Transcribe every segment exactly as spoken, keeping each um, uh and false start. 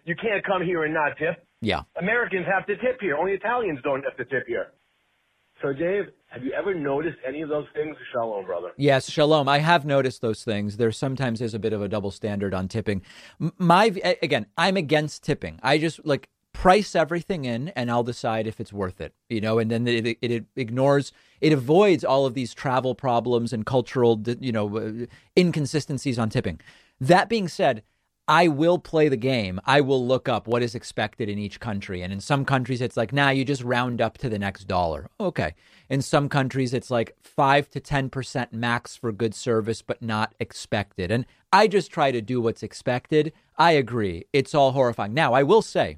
you can't come here and not tip. Yeah. Americans have to tip here. Only Italians don't have to tip here. So, Dave, have you ever noticed any of those things? Shalom, brother. Yes, shalom. I have noticed those things. There sometimes is a bit of a double standard on tipping. My again, I'm against tipping. I just like price everything in, and I'll decide if it's worth it. You know, and then it, it, it ignores, it avoids all of these travel problems and cultural, you know, inconsistencies on tipping. That being said, I will play the game. I will look up what is expected in each country. And in some countries, it's like, nah, you just round up to the next dollar. Okay. In some countries, it's like five to ten percent max for good service, but not expected. And I just try to do what's expected. I agree. It's all horrifying. Now, I will say,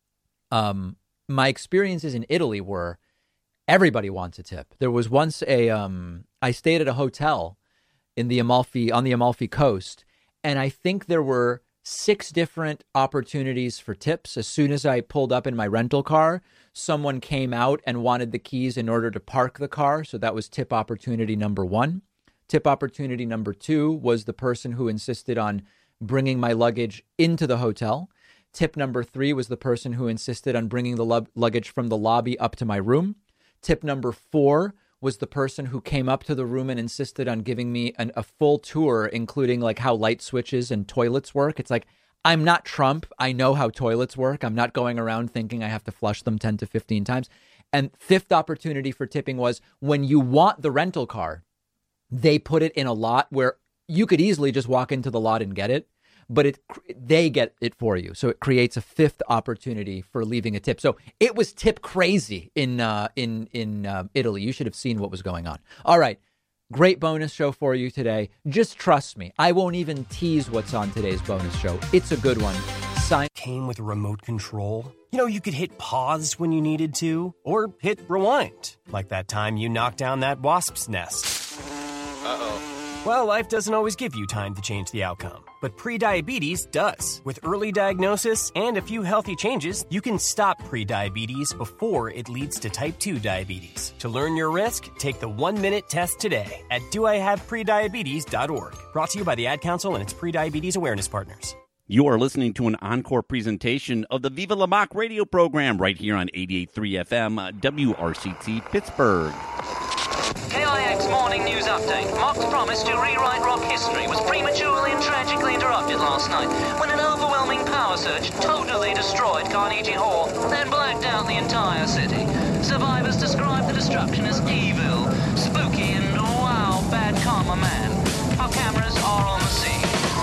um, my experiences in Italy were everybody wants a tip. There was once a, um, I stayed at a hotel in the Amalfi, on the Amalfi Coast, and I think there were six different opportunities for tips. As soon as I pulled up in my rental car, someone came out and wanted the keys in order to park the car. So that was tip opportunity number one. Tip opportunity number two was the person who insisted on bringing my luggage into the hotel. Tip number three was the person who insisted on bringing the lu- luggage from the lobby up to my room. Tip number four was the person who came up to the room and insisted on giving me an, a full tour, including like how light switches and toilets work. It's like, I'm not Trump. I know how toilets work. I'm not going around thinking I have to flush them ten to fifteen times. And fifth opportunity for tipping was when you want the rental car, they put it in a lot where you could easily just walk into the lot and get it, but it they get it for you. So it creates a fifth opportunity for leaving a tip. So it was tip crazy in uh, in in uh, Italy. You should have seen what was going on. All right. Great bonus show for you today. Just trust me. I won't even tease what's on today's bonus show. It's a good one. Sign came with a remote control. You know, you could hit pause when you needed to, or hit rewind, like that time you knocked down that wasp's nest. Uh-oh. Well, life doesn't always give you time to change the outcome, but prediabetes does. With early diagnosis and a few healthy changes, you can stop prediabetes before it leads to type two diabetes. To learn your risk, take the one-minute test today at do I have prediabetes dot org. Brought to you by the Ad Council and its prediabetes awareness partners. You are listening to an encore presentation of the Viva La Mock radio program right here on eighty-eight point three F M, W R C T Pittsburgh. K I X Morning News Update. Mock's promise to rewrite rock history was prematurely and tragically interrupted last night when an overwhelming power surge totally destroyed Carnegie Hall, then blacked out the entire city. Survivors describe the destruction as evil, spooky, and wow, bad karma man. Our cameras are on the scene.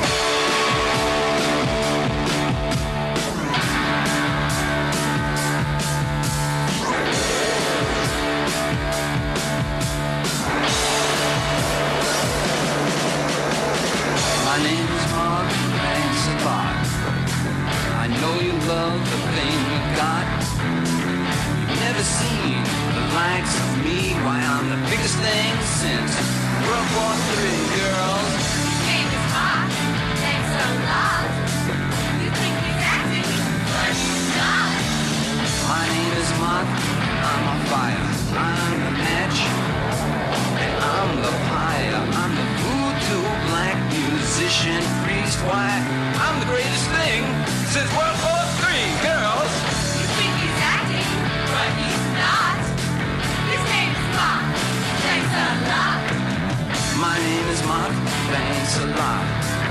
My name is Mark, thanks a lot. I know you love the thing you got. You've never seen the likes of me. Why, I'm the biggest thing since World War Three, girls. My name is Mark, thanks a lot. You think he's acting, but he's not. My name is Mark, I'm on fire. I'm the match, and I'm the pyre. I'm the voodoo black musician priest. Why, I'm the greatest thing since World War Three, girls. You think he's acting, but he's not. His name is Mark, thanks a lot. My name is Mark, thanks a lot.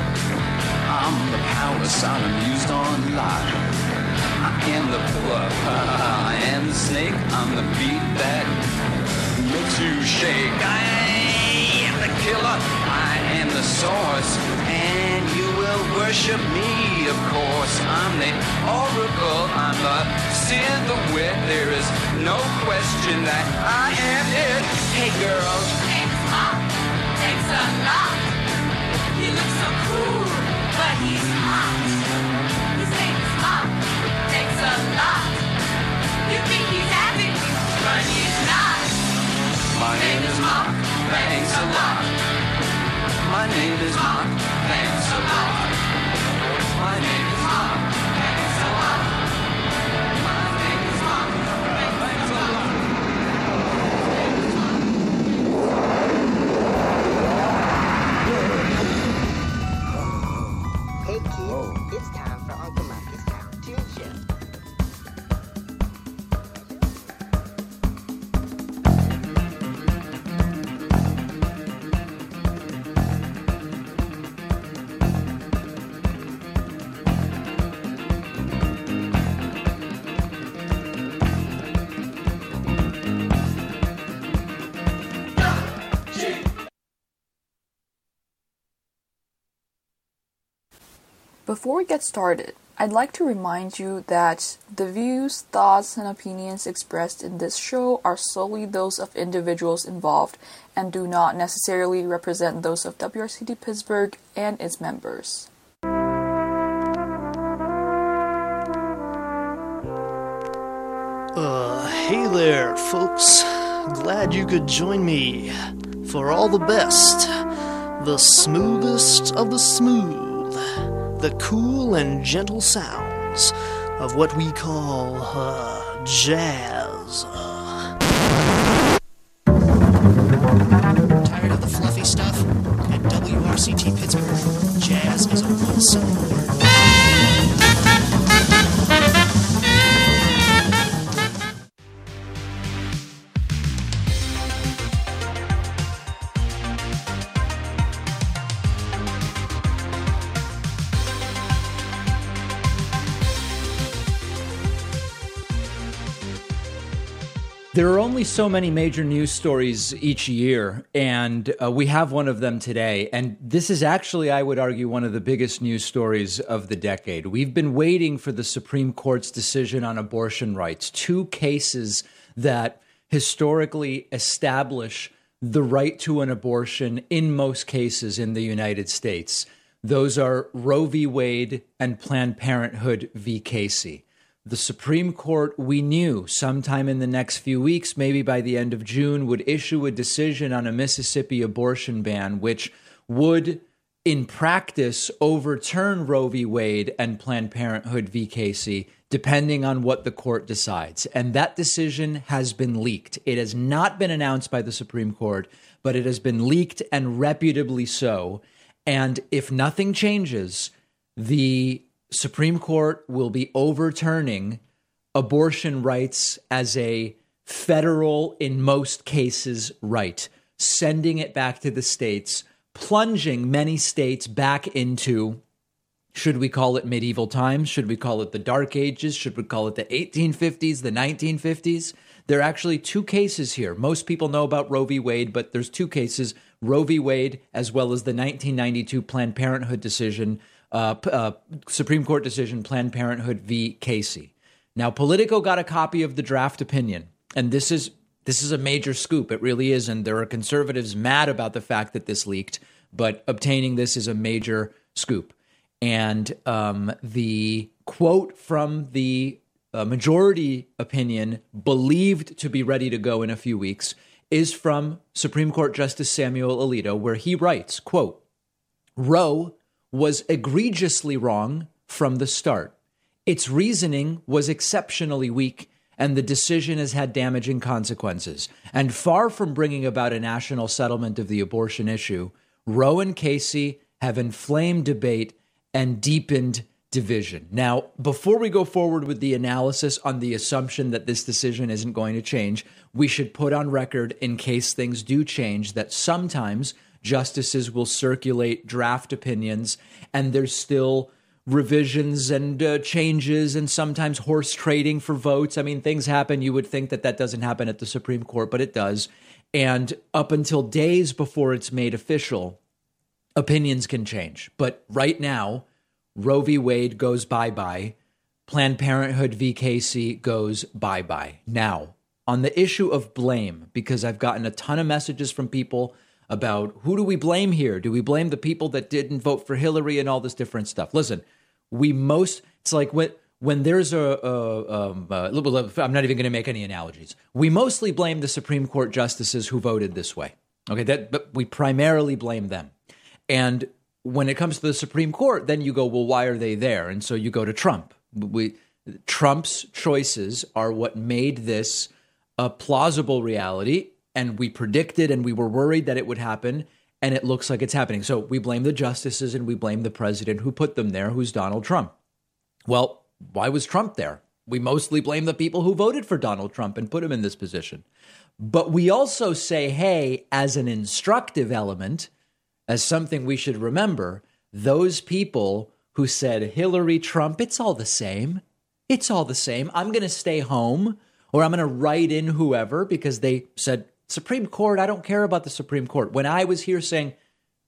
I'm the power Sodom used on Lot. I am the pillar, I am the snake. I'm the beat that makes you shake. I am the killer, I am the source, and you will worship me, of course. I'm the oracle, I'm the seer, the wit. There is no question that I am it. Hey girls. His name is Mark, thanks a lot. He looks so cool, but he's hot. His name is Mark, thanks a lot. You think he's happy, but he's not. My name is Mark, thanks a lot. My name is Mark, thanks a lot. My name is Mark, thanks a lot. My name is Mark, thanks a lot. Hey kids, it's time for Uncle Marcus Town. Before we get started, I'd like to remind you that the views, thoughts, and opinions expressed in this show are solely those of individuals involved and do not necessarily represent those of W R C T Pittsburgh and its members. Uh, hey there, folks. Glad you could join me for all the best, the smoothest of the smooth, the cool and gentle sounds of what we call, uh, jazz. Uh. Tired of the fluffy stuff? At W R C T Pittsburgh, jazz is a one-syllable word. There are only so many major news stories each year, and uh, we have one of them today. And this is actually, I would argue, one of the biggest news stories of the decade. We've been waiting for the Supreme Court's decision on abortion rights, two cases that historically establish the right to an abortion in most cases in the United States. Those are Roe v. Wade and Planned Parenthood v. Casey. The Supreme Court, we knew sometime in the next few weeks, maybe by the end of June, would issue a decision on a Mississippi abortion ban, which would, in practice, overturn Roe v. Wade and Planned Parenthood v. Casey, depending on what the court decides. And that decision has been leaked. It has not been announced by the Supreme Court, but it has been leaked, and reputably so. And if nothing changes, the Supreme Court will be overturning abortion rights as a federal, in most cases, right, sending it back to the states, plunging many states back into, should we call it medieval times? Should we call it the Dark Ages? Should we call it the eighteen fifties, the nineteen fifties? There are actually two cases here. Most people know about Roe v. Wade, but there's two cases, Roe v. Wade, as well as the nineteen ninety-two Planned Parenthood decision, Uh, uh, Supreme Court decision, Planned Parenthood v. Casey. Now, Politico got a copy of the draft opinion, and this is this is a major scoop. It really is, and there are conservatives mad about the fact that this leaked, but obtaining this is a major scoop. And um, the quote from the uh, majority opinion, believed to be ready to go in a few weeks, is from Supreme Court Justice Samuel Alito, where he writes, quote, "Roe was egregiously wrong from the start. Its reasoning was exceptionally weak, and the decision has had damaging consequences. And far from bringing about a national settlement of the abortion issue, Roe and Casey have inflamed debate and deepened division." Now, before we go forward with the analysis on the assumption that this decision isn't going to change, we should put on record, in case things do change, that sometimes justices will circulate draft opinions, and there's still revisions and uh, changes and sometimes horse trading for votes. I mean, things happen. You would think that that doesn't happen at the Supreme Court, but it does. And up until days before it's made official, opinions can change. But right now, Roe v. Wade goes bye-bye. Planned Parenthood v. Casey goes bye-bye. Now, on the issue of blame, because I've gotten a ton of messages from people about who do we blame here? Do we blame the people that didn't vote for Hillary and all this different stuff? Listen, we most, it's like when, when there's a, a, um, a little, I'm not even going to make any analogies. We mostly blame the Supreme Court justices who voted this way. Okay, that, but we primarily blame them. And when it comes to the Supreme Court, then you go, well, why are they there? And so you go to Trump. We, Trump's choices are what made this a plausible reality. And we predicted and we were worried that it would happen, and it looks like it's happening. So we blame the justices and we blame the president who put them there, who's Donald Trump. Well, why was Trump there? We mostly blame the people who voted for Donald Trump and put him in this position. But we also say, hey, as an instructive element, as something we should remember, those people who said Hillary, Trump, it's all the same. It's all the same. I'm going to stay home, or I'm going to write in whoever because they said, Supreme Court, I don't care about the Supreme Court. When I was here saying,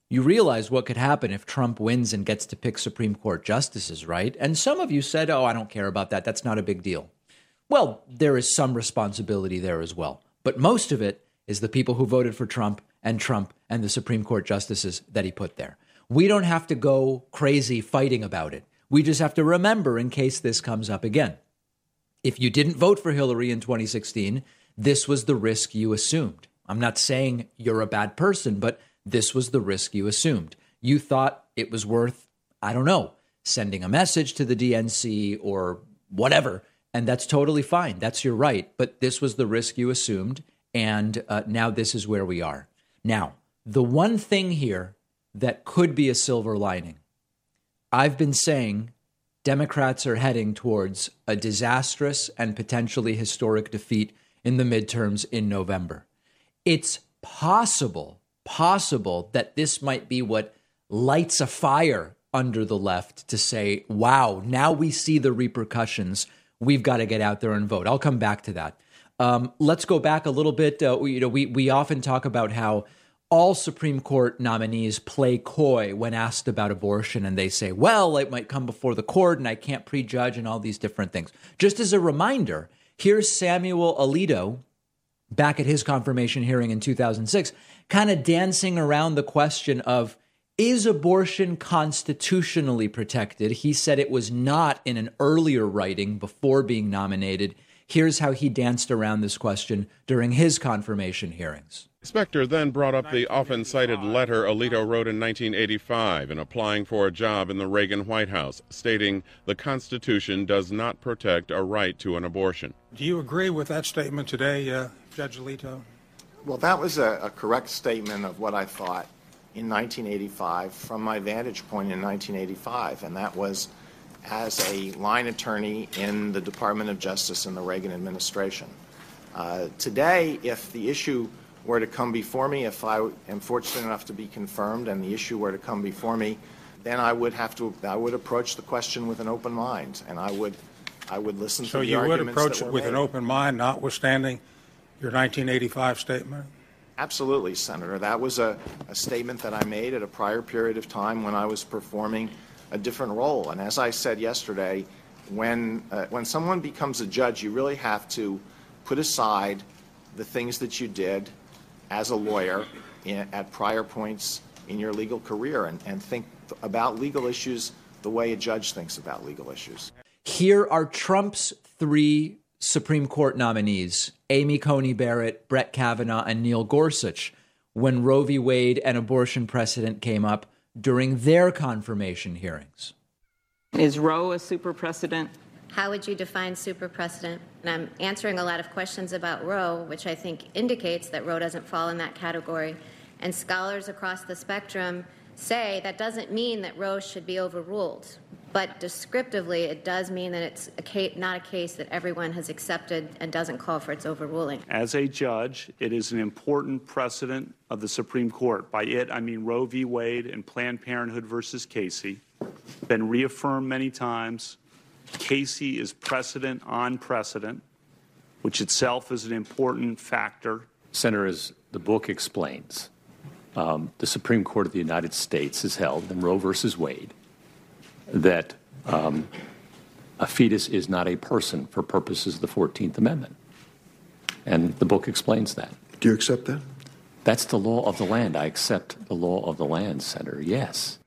You realize what could happen if Trump wins and gets to pick Supreme Court justices, right? And some of you said, oh, I don't care about that. That's not a big deal. Well, there is some responsibility there as well. But most of it is the people who voted for Trump and Trump and the Supreme Court justices that he put there. We don't have to go crazy fighting about it. We just have to remember in case this comes up again. If you didn't vote for Hillary in twenty sixteen, this was the risk you assumed. I'm not saying you're a bad person, but this was the risk you assumed. You thought it was worth, I don't know, sending a message to the D N C or whatever. And that's totally fine. That's your right. But this was the risk you assumed. And uh, now this is where we are. Now, the one thing here that could be a silver lining, I've been saying Democrats are heading towards a disastrous and potentially historic defeat in the midterms in November. It's possible, possible that this might be what lights a fire under the left to say, wow, now we see the repercussions. We've got to get out there and vote. I'll come back to that. Um, let's go back a little bit. Uh, we, you know, we we often talk about how all Supreme Court nominees play coy when asked about abortion, and they say, well, it might come before the court and I can't prejudge and all these different things. Just as a reminder, here's Samuel Alito back at his confirmation hearing in two thousand six, kind of dancing around the question of, is abortion constitutionally protected? He said it was not in an earlier writing before being nominated. Here's how he danced around this question during his confirmation hearings. Specter then brought up the often cited letter Alito wrote in nineteen eighty-five in applying for a job in the Reagan White House, stating the Constitution does not protect a right to an abortion. Do you agree with that statement today, uh, Judge Alito? Well, that was a, a correct statement of what I thought in nineteen eighty-five from my vantage point in nineteen eighty-five, and that was as a line attorney in the Department of Justice in the Reagan administration. Uh, today, if the issue were to come before me, if I am fortunate enough to be confirmed and the issue were to come before me, then I would have to, I would approach the question with an open mind, and I would, I would listen so to the arguments. So you would approach that it were with made. an open mind, notwithstanding your nineteen eighty-five statement? Absolutely, Senator. That was a, a statement that I made at a prior period of time when I was performing a different role. And as I said yesterday, when uh, when someone becomes a judge, you really have to put aside the things that you did as a lawyer in, at prior points in your legal career and, and think about legal issues the way a judge thinks about legal issues. Here are Trump's three Supreme Court nominees, Amy Coney Barrett, Brett Kavanaugh, and Neil Gorsuch, when Roe v. Wade and abortion precedent came up during their confirmation hearings. Is Roe a super precedent? How would you define super precedent? And I'm answering a lot of questions about Roe, which I think indicates that Roe doesn't fall in that category. And scholars across the spectrum say that doesn't mean that Roe should be overruled. But descriptively, it does mean that it's a case, not a case that everyone has accepted and doesn't call for its overruling. As a judge, it is an important precedent of the Supreme Court. By it, I mean Roe v. Wade and Planned Parenthood versus Casey. Been reaffirmed many times. Casey is precedent on precedent, which itself is an important factor. Senator, as the book explains, um, the Supreme Court of the United States has held in Roe versus Wade that um, a fetus is not a person for purposes of the fourteenth Amendment. And the book explains that. Do you accept that? That's the law of the land. I accept the law of the land, Senator, yes.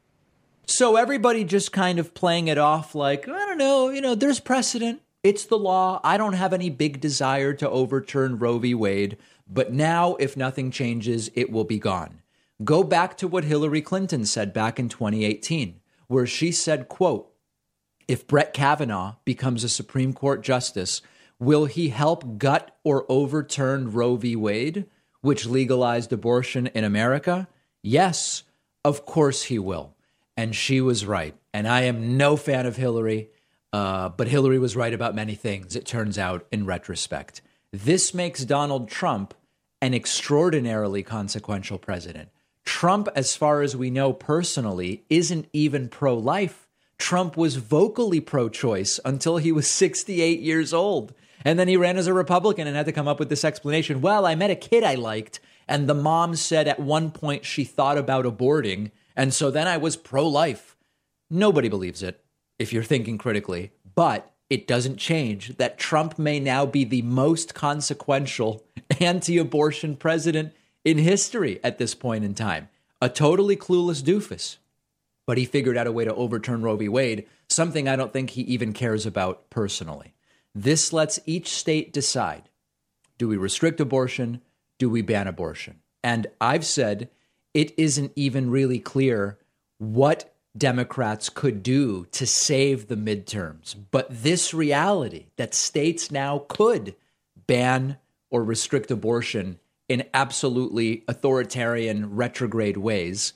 So everybody just kind of playing it off like, I don't know, you know, there's precedent. It's the law. I don't have any big desire to overturn Roe v. Wade. But now, if nothing changes, it will be gone. Go back to what Hillary Clinton said back in twenty eighteen, where she said, quote, if Brett Kavanaugh becomes a Supreme Court justice, will he help gut or overturn Roe v. Wade, which legalized abortion in America? Yes, of course he will. And she was right. And I am no fan of Hillary, uh, but Hillary was right about many things, it turns out, in retrospect. This makes Donald Trump an extraordinarily consequential president. Trump, as far as we know personally, isn't even pro-life. Trump was vocally pro-choice until he was sixty-eight years old. And then he ran as a Republican and had to come up with this explanation. Well, I met a kid I liked, And the mom said at one point she thought about aborting, and so then I was pro-life. Nobody believes it, if you're thinking critically. But it doesn't change that Trump may now be the most consequential anti-abortion president in history at this point in time. A totally clueless doofus. But he figured out a way to overturn Roe v. Wade, something I don't think he even cares about personally. This lets each state decide. Do we restrict abortion? Do we ban abortion? And I've said it isn't even really clear what Democrats could do to save the midterms. But this reality that states now could ban or restrict abortion in absolutely authoritarian, retrograde ways,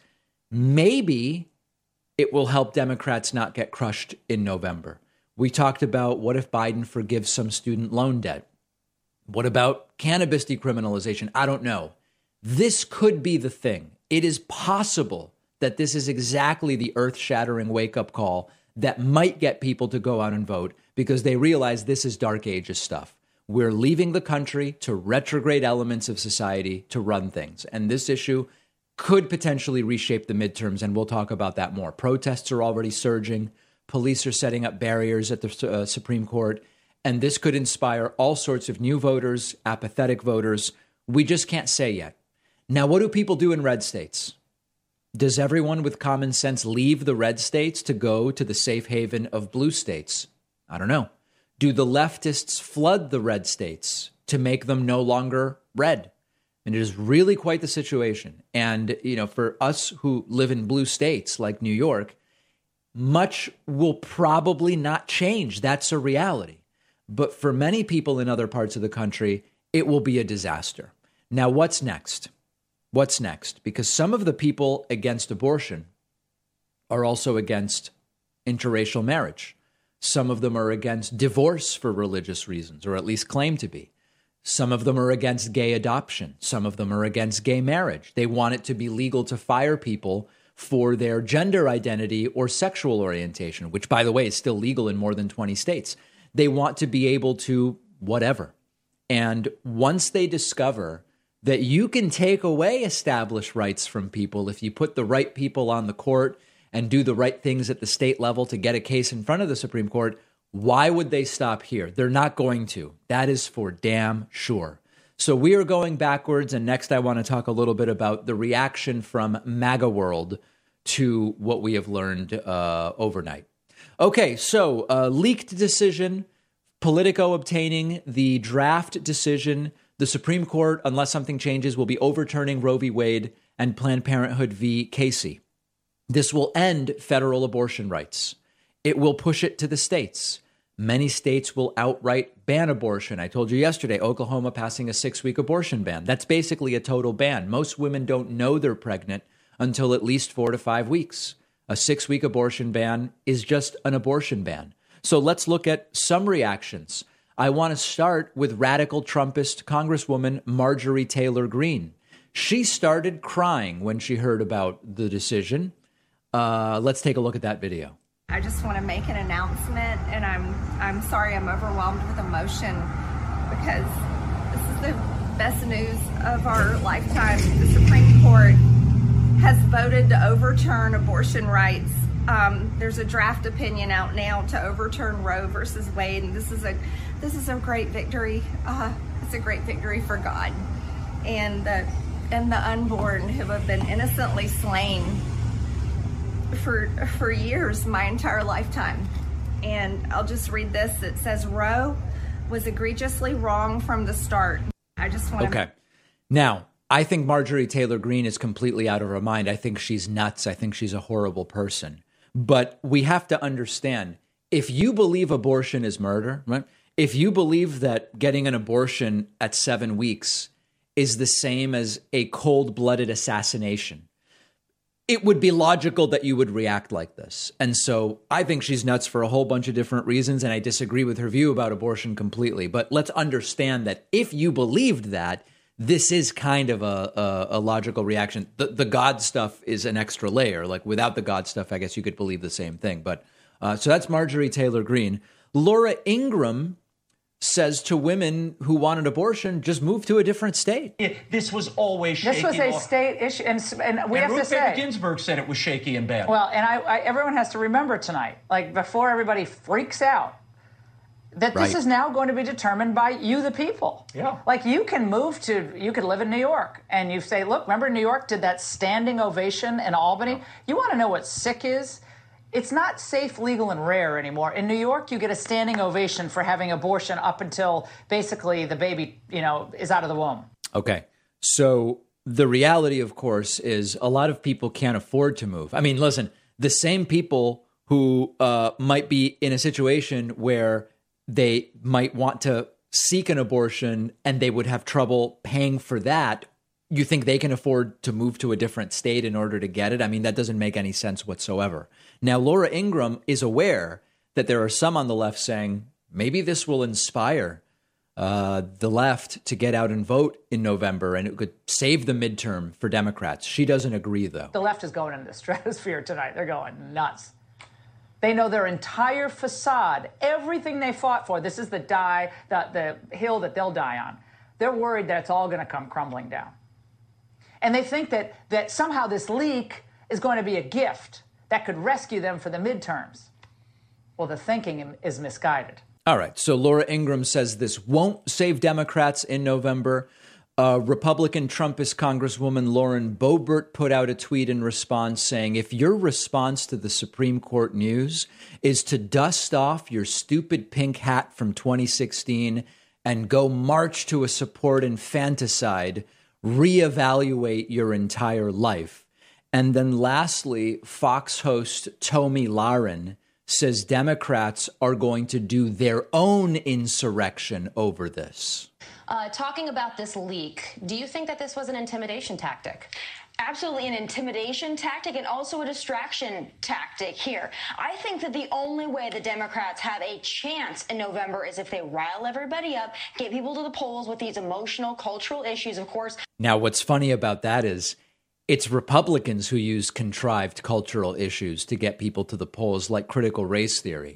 maybe it will help Democrats not get crushed in November. We talked about what if Biden forgives some student loan debt? What about cannabis decriminalization? I don't know. This could be the thing. It is possible that this is exactly the earth-shattering wake-up call that might get people to go out and vote because they realize this is Dark Ages stuff. We're leaving the country to retrograde elements of society to run things. And this issue could potentially reshape the midterms, and we'll talk about that more. Protests are already surging. Police are setting up barriers at the uh, Supreme Court. And this could inspire all sorts of new voters, apathetic voters. We just can't say yet. Now, what do people do in red states? Does everyone with common sense leave the red states to go to the safe haven of blue states? I don't know. Do the leftists flood the red states to make them no longer red? And it is really quite the situation. And, you know, for us who live in blue states like New York, much will probably not change. That's a reality. But for many people in other parts of the country, it will be a disaster. Now, what's next? What's next? Because some of the people against abortion are also against interracial marriage. Some of them are against divorce for religious reasons, or at least claim to be. Some of them are against gay adoption. Some of them are against gay marriage. They want it to be legal to fire people for their gender identity or sexual orientation, which, by the way, is still legal in more than twenty states. They want to be able to whatever. And once they discover that you can take away established rights from people if you put the right people on the court and do the right things at the state level to get a case in front of the Supreme Court, why would they stop here? They're not going to. That is for damn sure. So we are going backwards, and next I want to talk a little bit about the reaction from MAGA world to what we have learned uh, overnight. Okay, so uh, leaked decision, Politico obtaining the draft decision. The Supreme Court, unless something changes, will be overturning Roe v. Wade and Planned Parenthood v. Casey. This will end federal abortion rights. It will push it to the states. Many states will outright ban abortion. I told you yesterday, Oklahoma passing a six-week abortion ban. That's basically a total ban. Most women don't know they're pregnant until at least four to five weeks. A six-week abortion ban is just an abortion ban. So let's look at some reactions. I want to start with radical Trumpist Congresswoman Marjorie Taylor Greene. She started crying when she heard about the decision. Uh, let's take a look at that video. I just want to make an announcement, and I'm I'm sorry I'm overwhelmed with emotion because this is the best news of our lifetime. The Supreme Court has voted to overturn abortion rights. Um, there's a draft opinion out now to overturn Roe versus Wade, and this is a this is a great victory. Uh, it's a great victory for God and the and the unborn who have been innocently slain for for years, my entire lifetime. And I'll just read this. It says, Roe was egregiously wrong from the start. I just want to... Okay. Now, I think Marjorie Taylor Greene is completely out of her mind. I think she's nuts. I think she's a horrible person. But we have to understand, if you believe abortion is murder, right? If you believe that getting an abortion at seven weeks is the same as a cold-blooded assassination, it would be logical that you would react like this. And so I think she's nuts for a whole bunch of different reasons, and I disagree with her view about abortion completely. But let's understand that if you believed that, this is kind of a, a, a logical reaction. The, the God stuff is an extra layer. Like without the God stuff, I guess you could believe the same thing. But uh, so that's Marjorie Taylor Greene. Laura Ingraham says to women who want an abortion, just move to a different state. It, this was always shaky. This was a law. state issue, and, and we and have Ruth to say, Bader Ginsburg said it was shaky and bad. Well, and I, I, everyone has to remember tonight, like before everybody freaks out, that this Right. is now going to be determined by you, the people. Yeah. Like you can move to, you could live in New York, and you say, look, remember New York did that standing ovation in Albany? You want to know what sick is? It's not safe, legal, and rare anymore. In New York, you get a standing ovation for having abortion up until basically the baby, you know, is out of the womb. Okay. So the reality, of course, is a lot of people can't afford to move. I mean, listen, the same people who uh, might be in a situation where they might want to seek an abortion and they would have trouble paying for that, you think they can afford to move to a different state in order to get it? I mean, that doesn't make any sense whatsoever. Now, Laura Ingraham is aware that there are some on the left saying maybe this will inspire uh, the left to get out and vote in November and it could save the midterm for Democrats. She doesn't agree, though. The left is going into the stratosphere tonight. They're going nuts. They know their entire facade, everything they fought for. This is the die, the, the hill that they'll die on. They're worried that it's all going to come crumbling down. And they think that, that somehow this leak is going to be a gift that could rescue them for the midterms. Well, the thinking is misguided. All right. So Laura Ingraham says this won't save Democrats in November. Uh, Republican Trumpist Congresswoman Lauren Boebert put out a tweet in response saying, if your response to the Supreme Court news is to dust off your stupid pink hat from twenty sixteen and go march to a support infanticide, reevaluate your entire life. And then lastly, Fox host Tomi Lahren says Democrats are going to do their own insurrection over this. Uh, talking about this leak, do you think that this was an intimidation tactic? Absolutely an intimidation tactic and also a distraction tactic here. I think that the only way the Democrats have a chance in November is if they rile everybody up, get people to the polls with these emotional, cultural issues, of course. Now, what's funny about that is it's Republicans who use contrived cultural issues to get people to the polls, like critical race theory.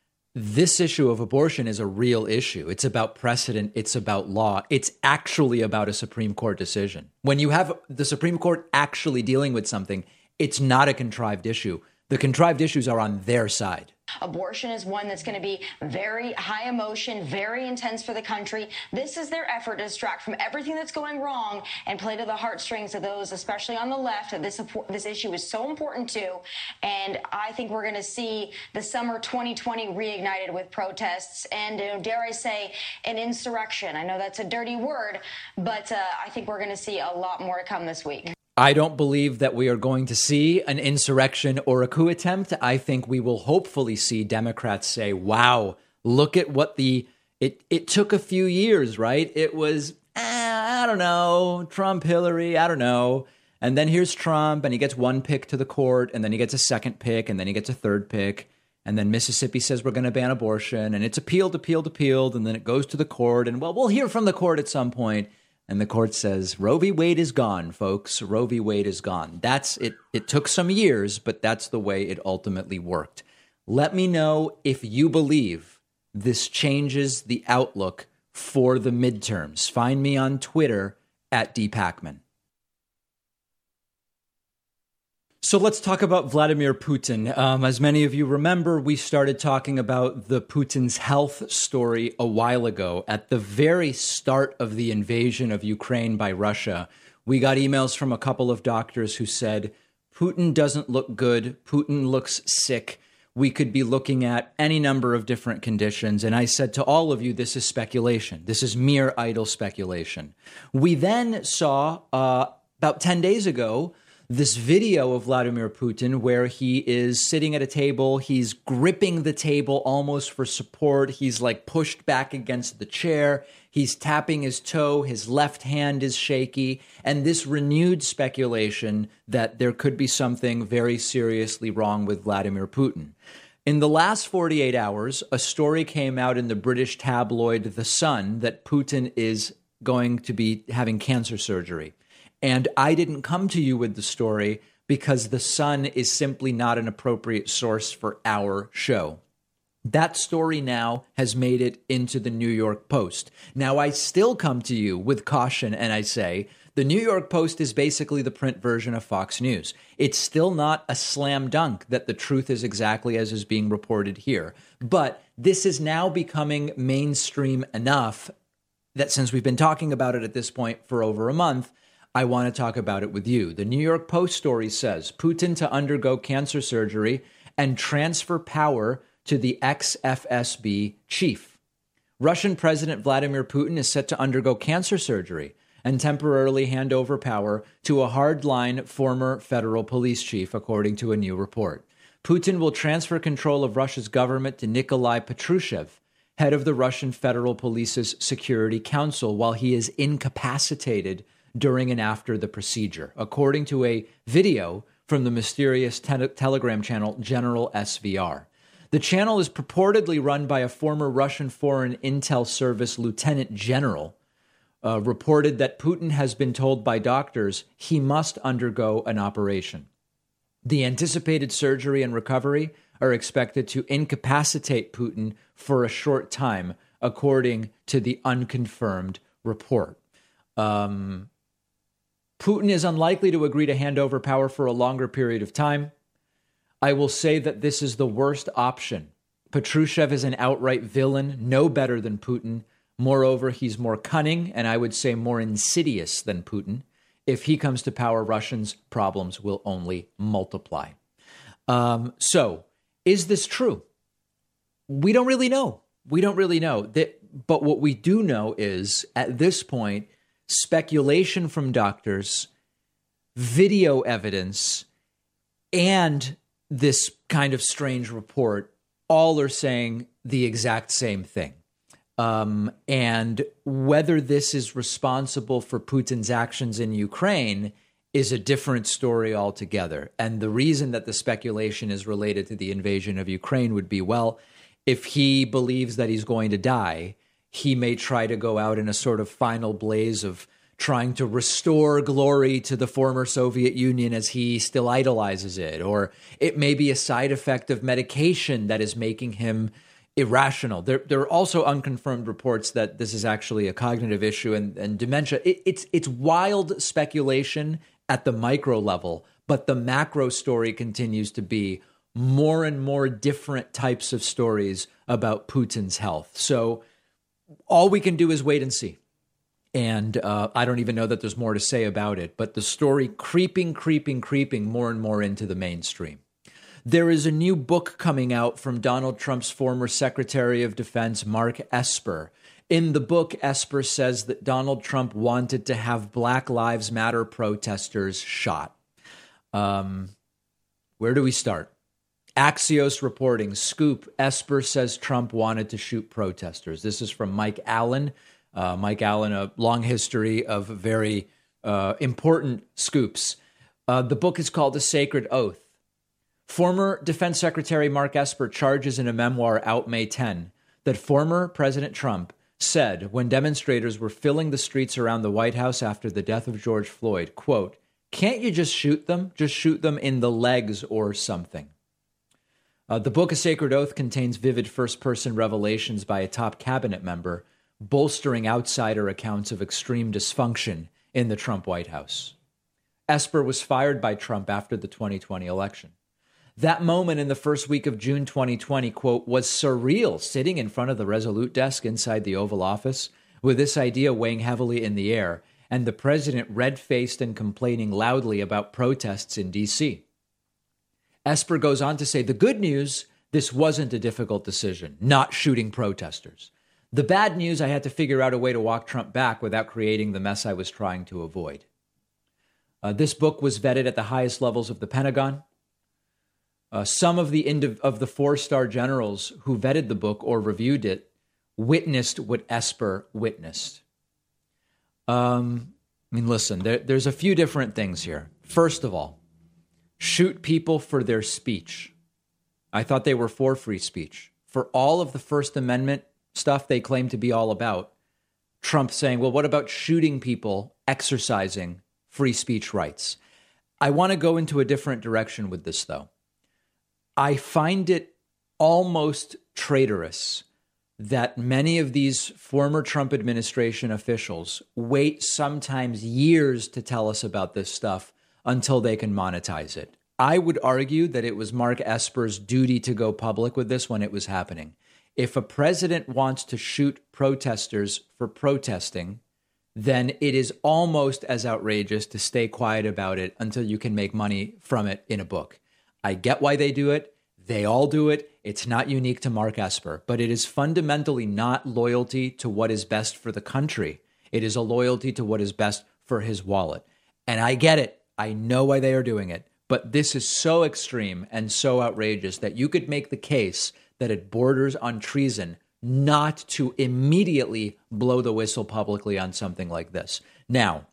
This issue of abortion is a real issue. It's about precedent. It's about law. It's actually about a Supreme Court decision. When you have the Supreme Court actually dealing with something, it's not a contrived issue. The contrived issues are on their side. Abortion is one that's going to be very high emotion, very intense for the country. This is their effort to distract from everything that's going wrong and play to the heartstrings of those, especially on the left, that this, this issue is so important to. And I think we're going to see the summer twenty twenty reignited with protests and, uh, dare I say, an insurrection. I know that's a dirty word, but uh, I think we're going to see a lot more to come this week. I don't believe that we are going to see an insurrection or a coup attempt. I think we will hopefully see Democrats say, wow, look at what the it it took a few years, right? It was, eh, I don't know, Trump, Hillary, I don't know. And then here's Trump and he gets one pick to the court and then he gets a second pick and then he gets a third pick. And then Mississippi says we're going to ban abortion and it's appealed, appealed, appealed. And then it goes to the court and, well, we'll hear from the court at some point. And the court says, Roe v. Wade is gone, folks. Roe v. Wade is gone. That's it. It took some years, but that's the way it ultimately worked. Let me know if you believe this changes the outlook for the midterms. Find me on Twitter at D Pacman. So let's talk about Vladimir Putin. Um, as many of you remember, we started talking about the Putin's health story a while ago. At the very start of the invasion of Ukraine by Russia, we got emails from a couple of doctors who said, Putin doesn't look good. Putin looks sick. We could be looking at any number of different conditions. And I said to all of you, this is speculation. This is mere idle speculation. We then saw uh, about ten days ago, this video of Vladimir Putin where he is sitting at a table. He's gripping the table almost for support. He's like pushed back against the chair. He's tapping his toe. His left hand is shaky. And this renewed speculation that there could be something very seriously wrong with Vladimir Putin. In the last forty-eight hours, a story came out in the British tabloid The Sun that Putin is going to be having cancer surgery. And I didn't come to you with the story because The Sun is simply not an appropriate source for our show. That story now has made it into the New York Post. Now, I still come to you with caution and I say the New York Post is basically the print version of Fox News. It's still not a slam dunk that the truth is exactly as is being reported here. But this is now becoming mainstream enough that since we've been talking about it at this point for over a month, I want to talk about it with you. The New York Post story says Putin to undergo cancer surgery and transfer power to the ex-F S B chief. Russian President Vladimir Putin is set to undergo cancer surgery and temporarily hand over power to a hardline former federal police chief, according to a new report. Putin will transfer control of Russia's government to Nikolai Patrushev, head of the Russian Federal Police's Security Council, while he is incapacitated during and after the procedure, according to a video from the mysterious te- Telegram channel General S V R. The channel is purportedly run by a former Russian Foreign Intel Service lieutenant general, uh, reported that Putin has been told by doctors he must undergo an operation. The anticipated surgery and recovery are expected to incapacitate Putin for a short time, according to the unconfirmed report. Um, Putin is unlikely to agree to hand over power for a longer period of time. I will say that this is the worst option. Patrushev is an outright villain, no better than Putin. Moreover, he's more cunning and I would say more insidious than Putin. If he comes to power, Russians' problems will only multiply. Um, so, is this true? We don't really know. We don't really know. That, but what we do know is, at this point, speculation from doctors, video evidence, and this kind of strange report all are saying the exact same thing. Um, and whether this is responsible for Putin's actions in Ukraine is a different story altogether. And the reason that the speculation is related to the invasion of Ukraine would be, well, if he believes that he's going to die, he may try to go out in a sort of final blaze of trying to restore glory to the former Soviet Union as he still idolizes it. Or it may be a side effect of medication that is making him irrational. There, there are also unconfirmed reports that this is actually a cognitive issue and, and dementia. It, it's, it's wild speculation at the micro level, but the macro story continues to be more and more different types of stories about Putin's health. So all we can do is wait and see. And uh, I don't even know that there's more to say about it, but the story creeping, creeping, creeping more and more into the mainstream. There is a new book coming out from Donald Trump's former Secretary of Defense, Mark Esper. In the book, Esper says that Donald Trump wanted to have Black Lives Matter protesters shot. Um, where do we start? Axios reporting, Scoop, Esper says Trump wanted to shoot protesters. This is from Mike Allen. Uh, Mike Allen, a long history of very uh, important scoops. Uh, the book is called The Sacred Oath. Former Defense Secretary Mark Esper charges in a memoir out May tenth that former President Trump said when demonstrators were filling the streets around the White House after the death of George Floyd, quote, "Can't you just shoot them? Just shoot them in the legs or something." Uh, the book A Sacred Oath contains vivid first-person revelations by a top cabinet member bolstering outsider accounts of extreme dysfunction in the Trump White House. Esper was fired by Trump after the twenty twenty election. That moment in the first week of June twenty twenty, quote, was surreal, sitting in front of the Resolute desk inside the Oval Office with this idea weighing heavily in the air and the president red-faced and complaining loudly about protests in D C. Esper goes on to say, the good news, this wasn't a difficult decision, not shooting protesters. The bad news, I had to figure out a way to walk Trump back without creating the mess I was trying to avoid. Uh, this book was vetted at the highest levels of the Pentagon. Uh, some of the indiv- of the four-star generals who vetted the book or reviewed it witnessed what Esper witnessed. Um, I mean, listen, there, there's a few different things here. First of all, shoot people for their speech. I thought they were for free speech. For all of the First Amendment stuff they claim to be all about, Trump saying, well, what about shooting people exercising free speech rights? I want to go into a different direction with this, though. I find it almost traitorous that many of these former Trump administration officials wait sometimes years to tell us about this stuff until they can monetize it. I would argue that it was Mark Esper's duty to go public with this when it was happening. If a president wants to shoot protesters for protesting, then it is almost as outrageous to stay quiet about it until you can make money from it in a book. I get why they do it. They all do it. It's not unique to Mark Esper, but it is fundamentally not loyalty to what is best for the country. It is a loyalty to what is best for his wallet. And I get it. I know why they are doing it. But this is so extreme and so outrageous that you could make the case that it borders on treason not to immediately blow the whistle publicly on something like this. Now,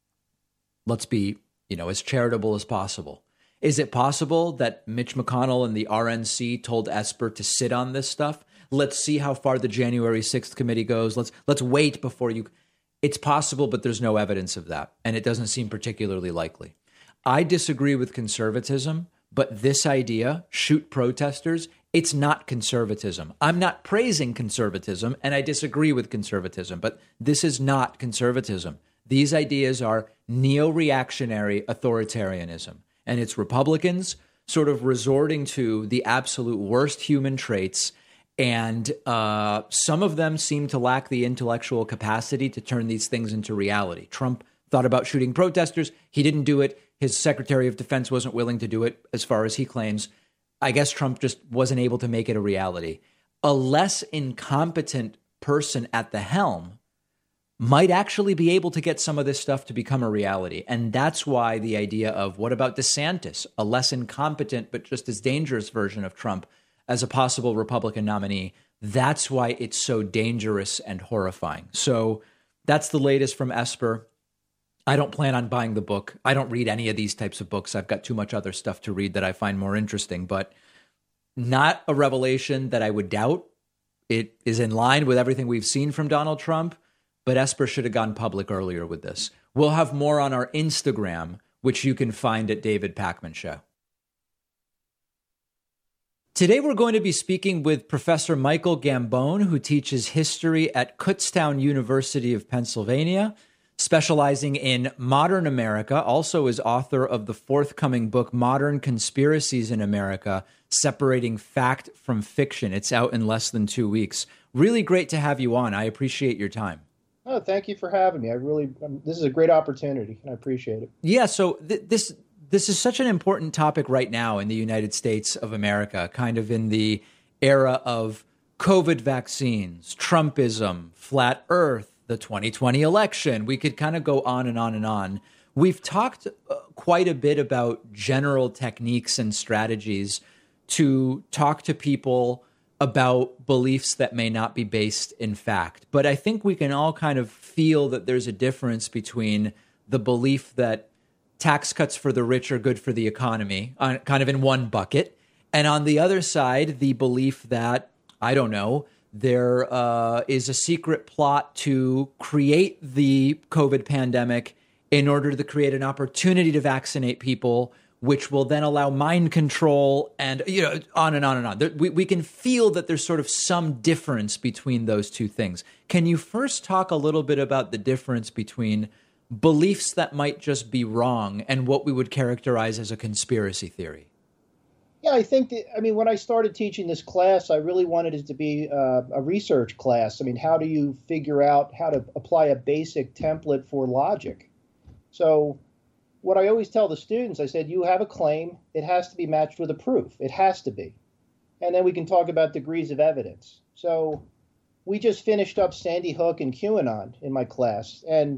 let's be, you know, as charitable as possible. Is it possible that Mitch McConnell and the R N C told Esper to sit on this stuff? Let's see how far the January sixth committee goes. Let's let's wait before you. It's possible, but there's no evidence of that, and it doesn't seem particularly likely. I disagree with conservatism, but this idea, shoot protesters, it's not conservatism. I'm not praising conservatism, and I disagree with conservatism, but this is not conservatism. These ideas are neo-reactionary authoritarianism. And it's Republicans sort of resorting to the absolute worst human traits. And uh, some of them seem to lack the intellectual capacity to turn these things into reality. Trump thought about shooting protesters. He didn't do it. His Secretary of Defense wasn't willing to do it, as far as he claims. I guess Trump just wasn't able to make it a reality. A less incompetent person at the helm might actually be able to get some of this stuff to become a reality. And that's why the idea of what about DeSantis, a less incompetent but just as dangerous version of Trump as a possible Republican nominee, that's why it's so dangerous and horrifying. So that's the latest from Esper. I don't plan on buying the book. I don't read any of these types of books. I've got too much other stuff to read that I find more interesting, but not a revelation that I would doubt. It is in line with everything we've seen from Donald Trump. But Esper should have gone public earlier with this. We'll have more on our Instagram, which you can find at David Pakman Show. Today, we're going to be speaking with Professor Michael Gambone, who teaches history at Kutztown University of Pennsylvania, specializing in modern America, also is author of the forthcoming book, Modern Conspiracies in America, Separating Fact from Fiction. It's out in less than two weeks. Really great to have you on. I appreciate your time. Oh, thank you for having me. I really, um, this is a great opportunity, and I appreciate it. Yeah, so th- this this is such an important topic right now in the United States of America, kind of in the era of COVID vaccines, Trumpism, flat Earth, the twenty twenty election. We could kind of go on and on and on. We've talked uh, quite a bit about general techniques and strategies to talk to people about beliefs that may not be based in fact. But I think we can all kind of feel that there's a difference between the belief that tax cuts for the rich are good for the economy, uh, kind of in one bucket, and on the other side, the belief that, I don't know, there uh, is a secret plot to create the COVID pandemic in order to create an opportunity to vaccinate people, which will then allow mind control and, you know, on and on and on. There, we, we can feel that there's sort of some difference between those two things. Can you first talk a little bit about the difference between beliefs that might just be wrong and what we would characterize as a conspiracy theory? Yeah, I think that, I mean, when I started teaching this class, I really wanted it to be uh, a research class. I mean, how do you figure out how to apply a basic template for logic? So what I always tell the students, I said, you have a claim, it has to be matched with a proof. It has to be. And then we can talk about degrees of evidence. So we just finished up Sandy Hook and QAnon in my class. And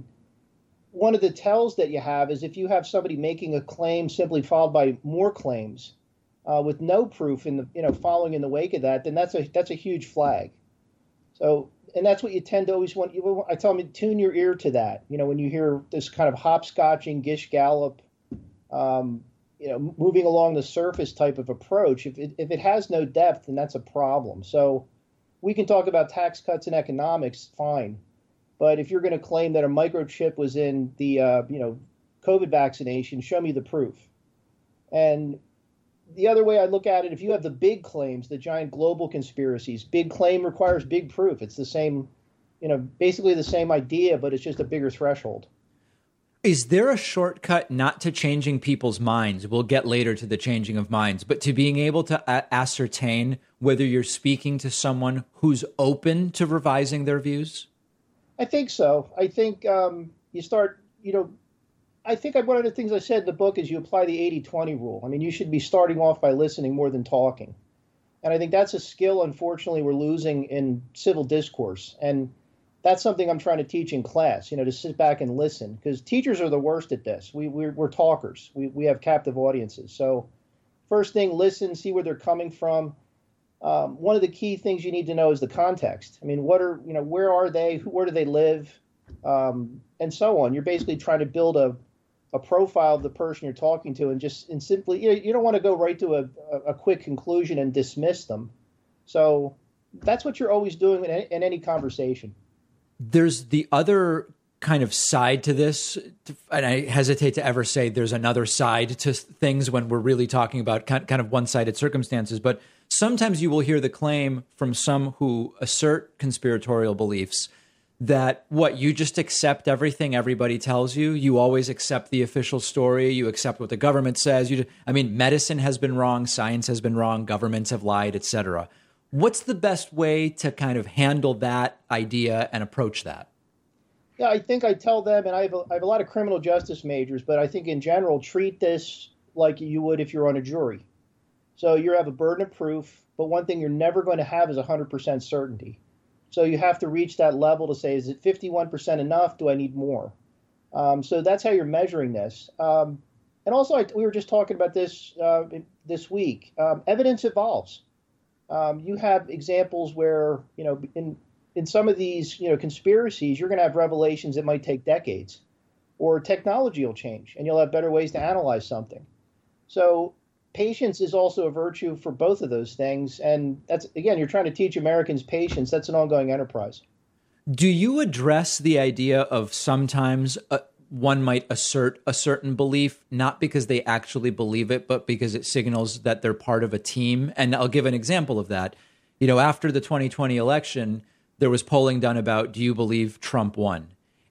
one of the tells that you have is if you have somebody making a claim simply followed by more claims uh, with no proof in the, you know, following in the wake of that, then that's a that's a huge flag. So, and that's what you tend to always want. You, I tell them, tune your ear to that. You know, when you hear this kind of hopscotching, Gish Gallop, um, you know, moving along the surface type of approach, if it, if it has no depth, then that's a problem. So we can talk about tax cuts and economics, fine. But if you're going to claim that a microchip was in the, uh, you know, COVID vaccination, show me the proof. And the other way I look at it, if you have the big claims, the giant global conspiracies, big claim requires big proof. It's the same, you know, basically the same idea, but it's just a bigger threshold. Is there a shortcut not to changing people's minds? We'll get later to the changing of minds, but to being able to a- ascertain whether you're speaking to someone who's open to revising their views? I think so. I think um, you start, you know, I think one of the things I said in the book is you apply the eighty twenty rule. I mean, you should be starting off by listening more than talking. And I think that's a skill, unfortunately, we're losing in civil discourse. And that's something I'm trying to teach in class, you know, to sit back and listen, because teachers are the worst at this. We, we're, we're talkers. We, we have captive audiences. So first thing, listen, see where they're coming from. Um, one of the key things you need to know is the context. I mean, what are, you know, where are they? Who, where do they live? Um, and so on. You're basically trying to build a, a profile of the person you're talking to, and just and simply, you know, you don't want to go right to a, a, a quick conclusion and dismiss them. So that's what you're always doing in any, in any conversation. There's the other kind of side to this, and I hesitate to ever say there's another side to things when we're really talking about kind of one-sided circumstances, but sometimes you will hear the claim from some who assert conspiratorial beliefs that, what, you just accept everything everybody tells you? You always accept the official story? You accept what the government says? You, I mean, medicine has been wrong, science has been wrong, governments have lied, et cetera. What's the best way to kind of handle that idea and approach that? Yeah, I think I tell them, and I have a, I have a lot of criminal justice majors, but I think in general, treat this like you would if you're on a jury. So you have a burden of proof, but one thing you're never going to have is one hundred percent certainty. So you have to reach that level to say, is it fifty-one percent enough? Do I need more? Um, so that's how you're measuring this. Um, and also, I, we were just talking about this uh, this week. Um, evidence evolves. Um, you have examples where, you know, in in some of these, you know, conspiracies, you're going to have revelations that might take decades, or technology will change and you'll have better ways to analyze something. So patience is also a virtue for both of those things. And that's, again, you're trying to teach Americans patience. That's an ongoing enterprise. Do you address the idea of sometimes uh, one might assert a certain belief, not because they actually believe it, but because it signals that they're part of a team? And I'll give an example of that. You know, after the twenty twenty election, there was polling done about, do you believe Trump won?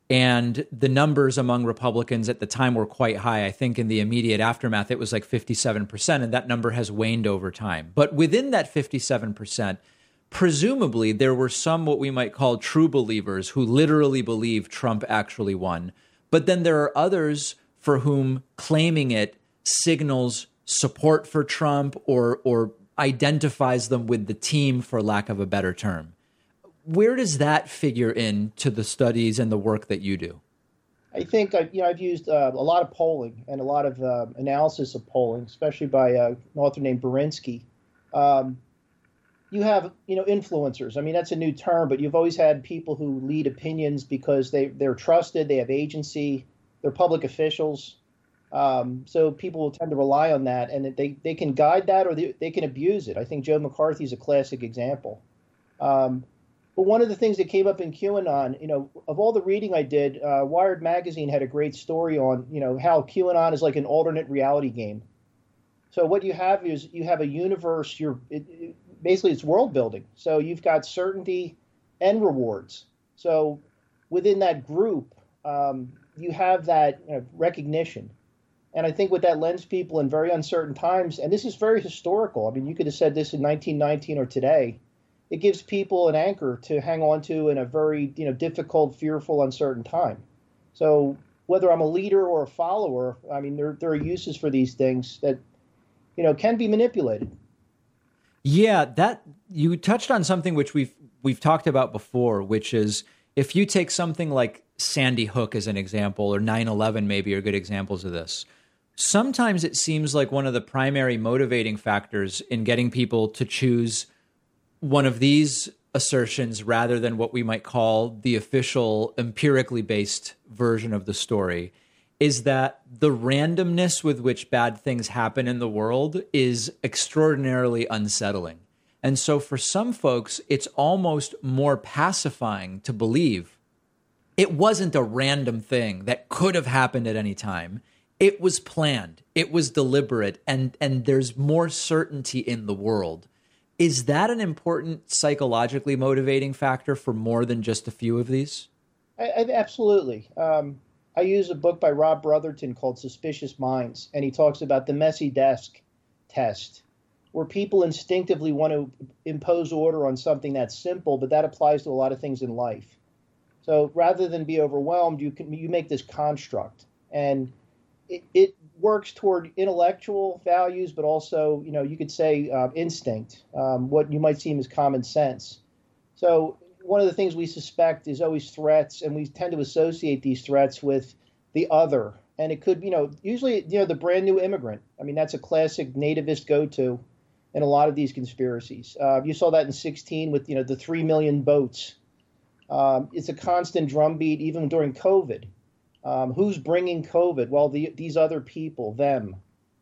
And the numbers among Republicans at the time were quite high. I think in the immediate aftermath, it was like fifty-seven percent, and that number has waned over time. But within that fifty-seven percent, presumably there were some what we might call true believers who literally believe Trump actually won. But then there are others for whom claiming it signals support for Trump or or identifies them with the team, for lack of a better term. Where does that figure in to the studies and the work that you do? I think I, you know, I've used uh, a lot of polling and a lot of uh, analysis of polling, especially by uh, an author named Berinsky. Um, you have, you know, influencers. I mean, that's a new term, but you've always had people who lead opinions because they, they're trusted, they have agency, they're public officials. Um, so people will tend to rely on that, and they, they can guide that or they, they can abuse it. I think Joe McCarthy is a classic example. Um, but one of the things that came up in QAnon, you know, of all the reading I did, uh, Wired Magazine had a great story on, you know, how QAnon is like an alternate reality game. So what you have is you have a universe, you're it, it, basically it's world building. So you've got certainty and rewards. So within that group, um, you have that, you know, recognition. And I think what that lends people in very uncertain times, and this is very historical. I mean, you could have said this in nineteen nineteen or today. It gives people an anchor to hang on to in a very, you know, difficult, fearful, uncertain time. So whether I'm a leader or a follower, I mean, there there are uses for these things that, you know, can be manipulated. Yeah, that you touched on something which we've we've talked about before, which is if you take something like Sandy Hook as an example, or nine eleven maybe are good examples of this. Sometimes it seems like one of the primary motivating factors in getting people to choose one of these assertions rather than what we might call the official empirically based version of the story is that the randomness with which bad things happen in the world is extraordinarily unsettling. And so for some folks, it's almost more pacifying to believe it wasn't a random thing that could have happened at any time. it was planned, it was deliberate, and and there's more certainty in the world. Is that an important psychologically motivating factor for more than just a few of these? I, I, absolutely. Um, I use a book by Rob Brotherton called Suspicious Minds, and he talks about the messy desk test, where people instinctively want to impose order on something that's simple, but that applies to a lot of things in life. So rather than be overwhelmed, you can you make this construct, and it, it works toward intellectual values, but also, you know, you could say uh, instinct, um, what you might seem as common sense. So one of the things we suspect is always threats, and we tend to associate these threats with the other. And it could, you know, usually, you know, the brand new immigrant. I mean, that's a classic nativist go-to in a lot of these conspiracies. Uh, you saw that in sixteen with, you know, the three million boats. Um, it's a constant drumbeat, even during COVID. Um, who's bringing COVID? Well, the, these other people, them.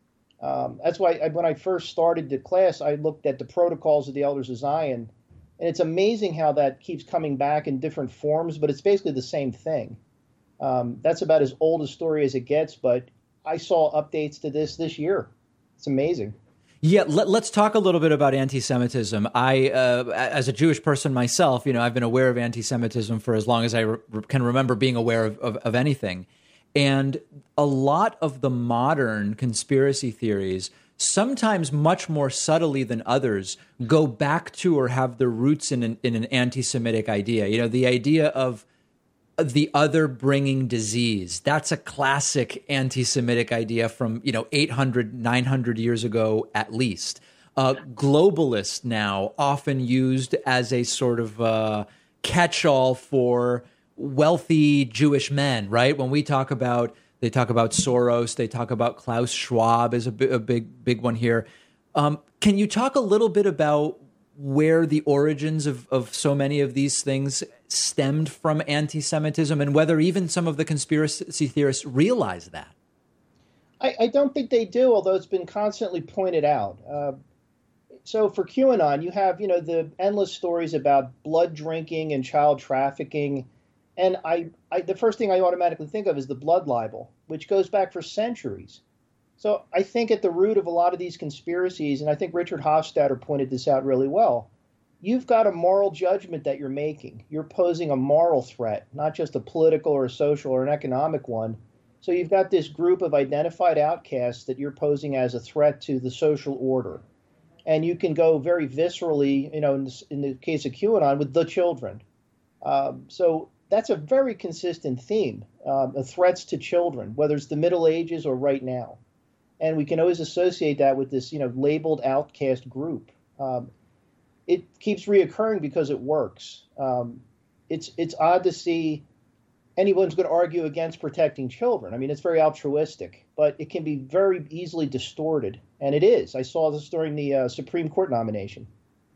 Um, that's why I, when I first started the class, I looked at the protocols of the Elders of Zion. And it's amazing how that keeps coming back in different forms, but it's basically the same thing. Um, that's about as old a story as it gets, but I saw updates to this this year. It's amazing. Yeah, let, let's talk a little bit about anti-Semitism. I, uh, as a Jewish person myself, you know, I've been aware of anti-Semitism for as long as I re- can remember being aware of, of, of anything. And a lot of the modern conspiracy theories, sometimes much more subtly than others, go back to or have their roots in an, in an anti-Semitic idea. You know, the idea of the other bringing disease. That's a classic anti-Semitic idea from, you know, eight hundred, nine hundred years ago, at least. Uh, globalist now often used as a sort of uh, catch-all for wealthy Jewish men, right? When we talk about, they talk about Soros, they talk about Klaus Schwab is a, bi- a big, big one here. Um, can you talk a little bit about where the origins of, of so many of these things stemmed from anti-Semitism, and whether even some of the conspiracy theorists realize that? I, I don't think they do, although it's been constantly pointed out. Uh, so for QAnon, you have, you know, the endless stories about blood drinking and child trafficking. And I, I the first thing I automatically think of is the blood libel, which goes back for centuries. So I think at the root of a lot of these conspiracies, and I think Richard Hofstadter pointed this out really well, you've got a moral judgment that you're making. You're posing a moral threat, not just a political or a social or an economic one. So you've got this group of identified outcasts that you're posing as a threat to the social order. And you can go very viscerally, you know, in, this, in the case of QAnon, with the children. Um, so that's a very consistent theme, um, of threats to children, whether it's the Middle Ages or right now. And we can always associate that with this, you know, labeled outcast group. Um, it keeps reoccurring because it works. Um, it's it's odd to see anyone's going to argue against protecting children. I mean, it's very altruistic, but it can be very easily distorted. And it is. I saw this during the uh, Supreme Court nomination.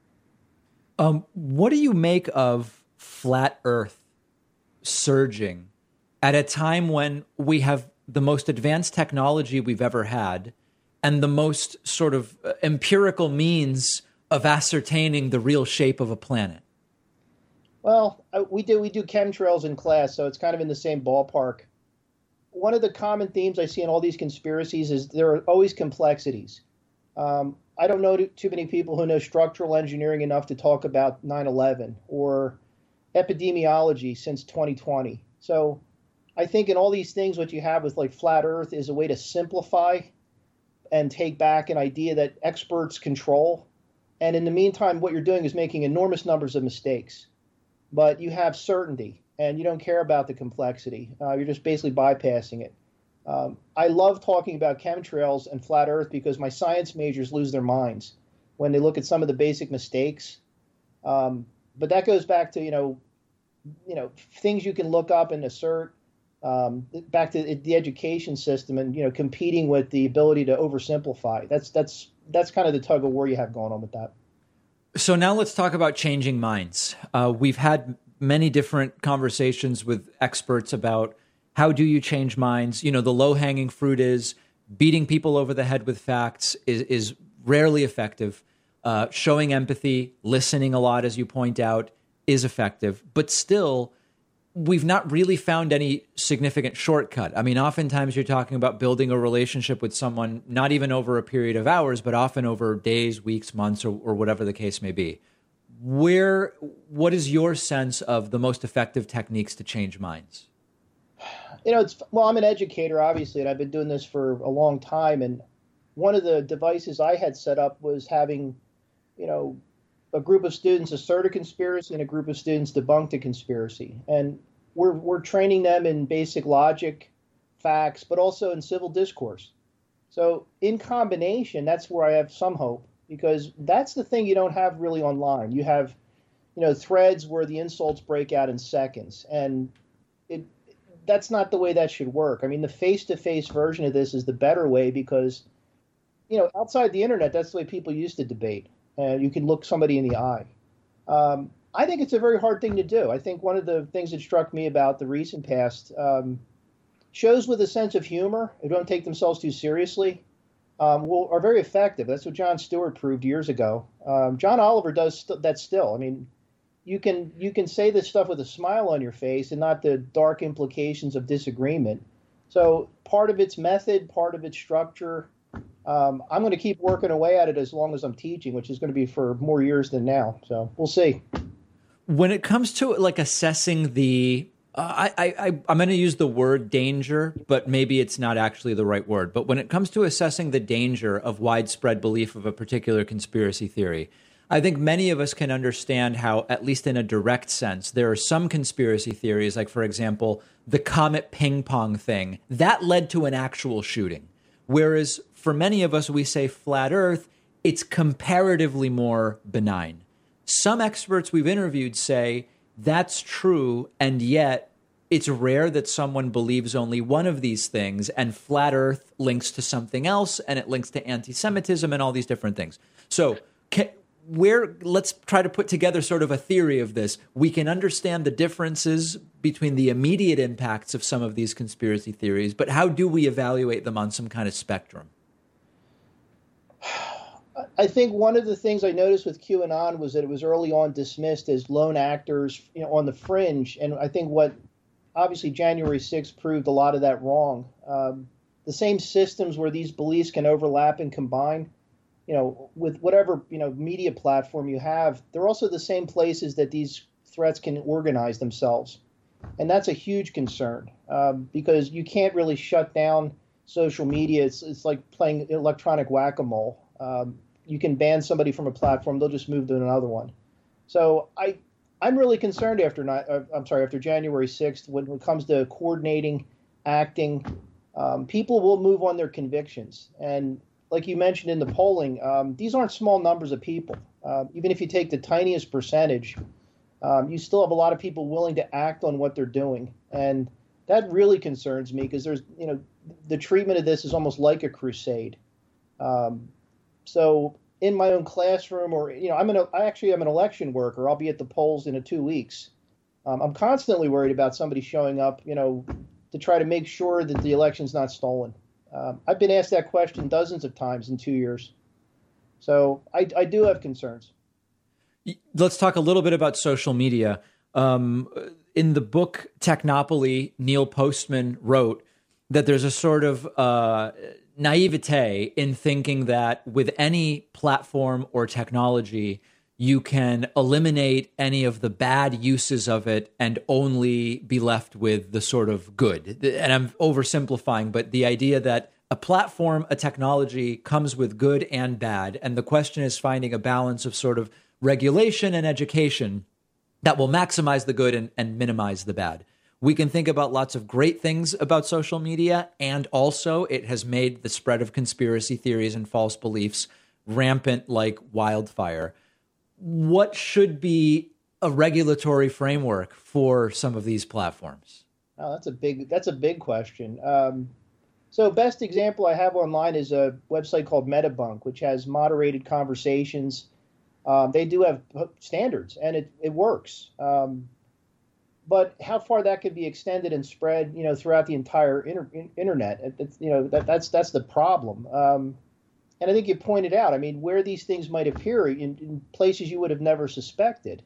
Um, what do you make of flat Earth surging at a time when we have the most advanced technology we've ever had and the most sort of empirical means of ascertaining the real shape of a planet? Well, we do we do chemtrails in class, so it's kind of in the same ballpark. One of the common themes I see in all these conspiracies is there are always complexities. Um, I don't know too many people who know structural engineering enough to talk about nine eleven or epidemiology since twenty twenty. So I think in all these things, what you have with like flat Earth is a way to simplify and take back an idea that experts control. And in the meantime, what you're doing is making enormous numbers of mistakes. But you have certainty, and you don't care about the complexity. Uh, you're just basically bypassing it. Um, I love talking about chemtrails and flat Earth because my science majors lose their minds when they look at some of the basic mistakes. Um, but that goes back to, you know, you know, things you can look up and assert. Um, back to the education system and, you know, competing with the ability to oversimplify. That's that's that's kind of the tug of war you have going on with that. So now let's talk about changing minds. Uh, we've had many different conversations with experts about how do you change minds. You know, the low-hanging fruit is beating people over the head with facts is, is rarely effective. Uh, showing empathy, listening a lot, as you point out, is effective. But still, we've not really found any significant shortcut. I mean, oftentimes you're talking about building a relationship with someone, not even over a period of hours, but often over days, weeks, months, or, or whatever the case may be. Where, what is your sense of the most effective techniques to change minds? You know, it's, well, I'm an educator, obviously, and I've been doing this for a long time. And one of the devices I had set up was having, you know, a group of students assert a conspiracy and a group of students debunk the conspiracy. And we're we're training them in basic logic, facts, but also in civil discourse. So in combination, that's where I have some hope, because that's the thing you don't have really online. You have, you know, threads where the insults break out in seconds, and it that's not the way that should work. I mean, the face-to-face version of this is the better way, because, you know, outside the internet, that's the way people used to debate. And you can look somebody in the eye. Um, I think it's a very hard thing to do. I think one of the things that struck me about the recent past, um, shows with a sense of humor, who don't take themselves too seriously, um, will, are very effective. That's what Jon Stewart proved years ago. Um, John Oliver does st- that still. I mean, you can you can say this stuff with a smile on your face and not the dark implications of disagreement. So part of its method, part of its structure. Um, I'm going to keep working away at it as long as I'm teaching, which is going to be for more years than now. So we'll see. When it comes to like assessing the, uh, I, I, I'm going to use the word danger, but maybe it's not actually the right word. But when it comes to assessing the danger of widespread belief of a particular conspiracy theory, I think many of us can understand how, at least in a direct sense, there are some conspiracy theories, like, for example, the Comet ping pong thing, that led to an actual shooting. Whereas for many of us, we say flat Earth, it's comparatively more benign. Some experts we've interviewed say that's true, and yet it's rare that someone believes only one of these things, and flat Earth links to something else, and it links to anti-Semitism and all these different things. So can, where let's try to put together sort of a theory of this. We can understand the differences between the immediate impacts of some of these conspiracy theories, but how do we evaluate them on some kind of spectrum? I think one of the things I noticed with QAnon was that it was early on dismissed as lone actors, you know, on the fringe. And I think what obviously January sixth proved a lot of that wrong. Um, the same systems where these beliefs can overlap and combine, you know, with whatever, you know, media platform you have, they're also the same places that these threats can organize themselves. And that's a huge concern, um, because you can't really shut down social media. It's, it's like playing electronic whack-a-mole. Um, you can ban somebody from a platform, they'll just move to another one. So I, I'm really concerned after, uh, I'm sorry, after January sixth, when, when it comes to coordinating, acting, um, people will move on their convictions. And like you mentioned in the polling, um, these aren't small numbers of people. Uh, even if you take the tiniest percentage, um, you still have a lot of people willing to act on what they're doing. And that really concerns me, because there's, you know, the treatment of this is almost like a crusade. Um, so in my own classroom, or, you know, I'm an, I actually am an election worker. I'll be at the polls in a two weeks. Um, I'm constantly worried about somebody showing up, you know, to try to make sure that the election's not stolen. Um, I've been asked that question dozens of times in two years. So I, I do have concerns. Let's talk a little bit about social media. Um, in the book Technopoly, Neil Postman wrote that there's a sort of uh, naivete in thinking that with any platform or technology, you can eliminate any of the bad uses of it and only be left with the sort of good. And I'm oversimplifying, but the idea that a platform, a technology comes with good and bad. And the question is finding a balance of sort of regulation and education that will maximize the good and, and minimize the bad. We can think about lots of great things about social media, and also it has made the spread of conspiracy theories and false beliefs rampant like wildfire. What should be a regulatory framework for some of these platforms? Oh, that's a big that's a big question. Um, so best example I have online is a website called Metabunk, which has moderated conversations. Um, they do have standards, and it, it works. Um, but how far that could be extended and spread, you know, throughout the entire inter- internet, it, it, you know, that, that's that's the problem. Um, and I think you pointed out, I mean, where these things might appear in, in places you would have never suspected.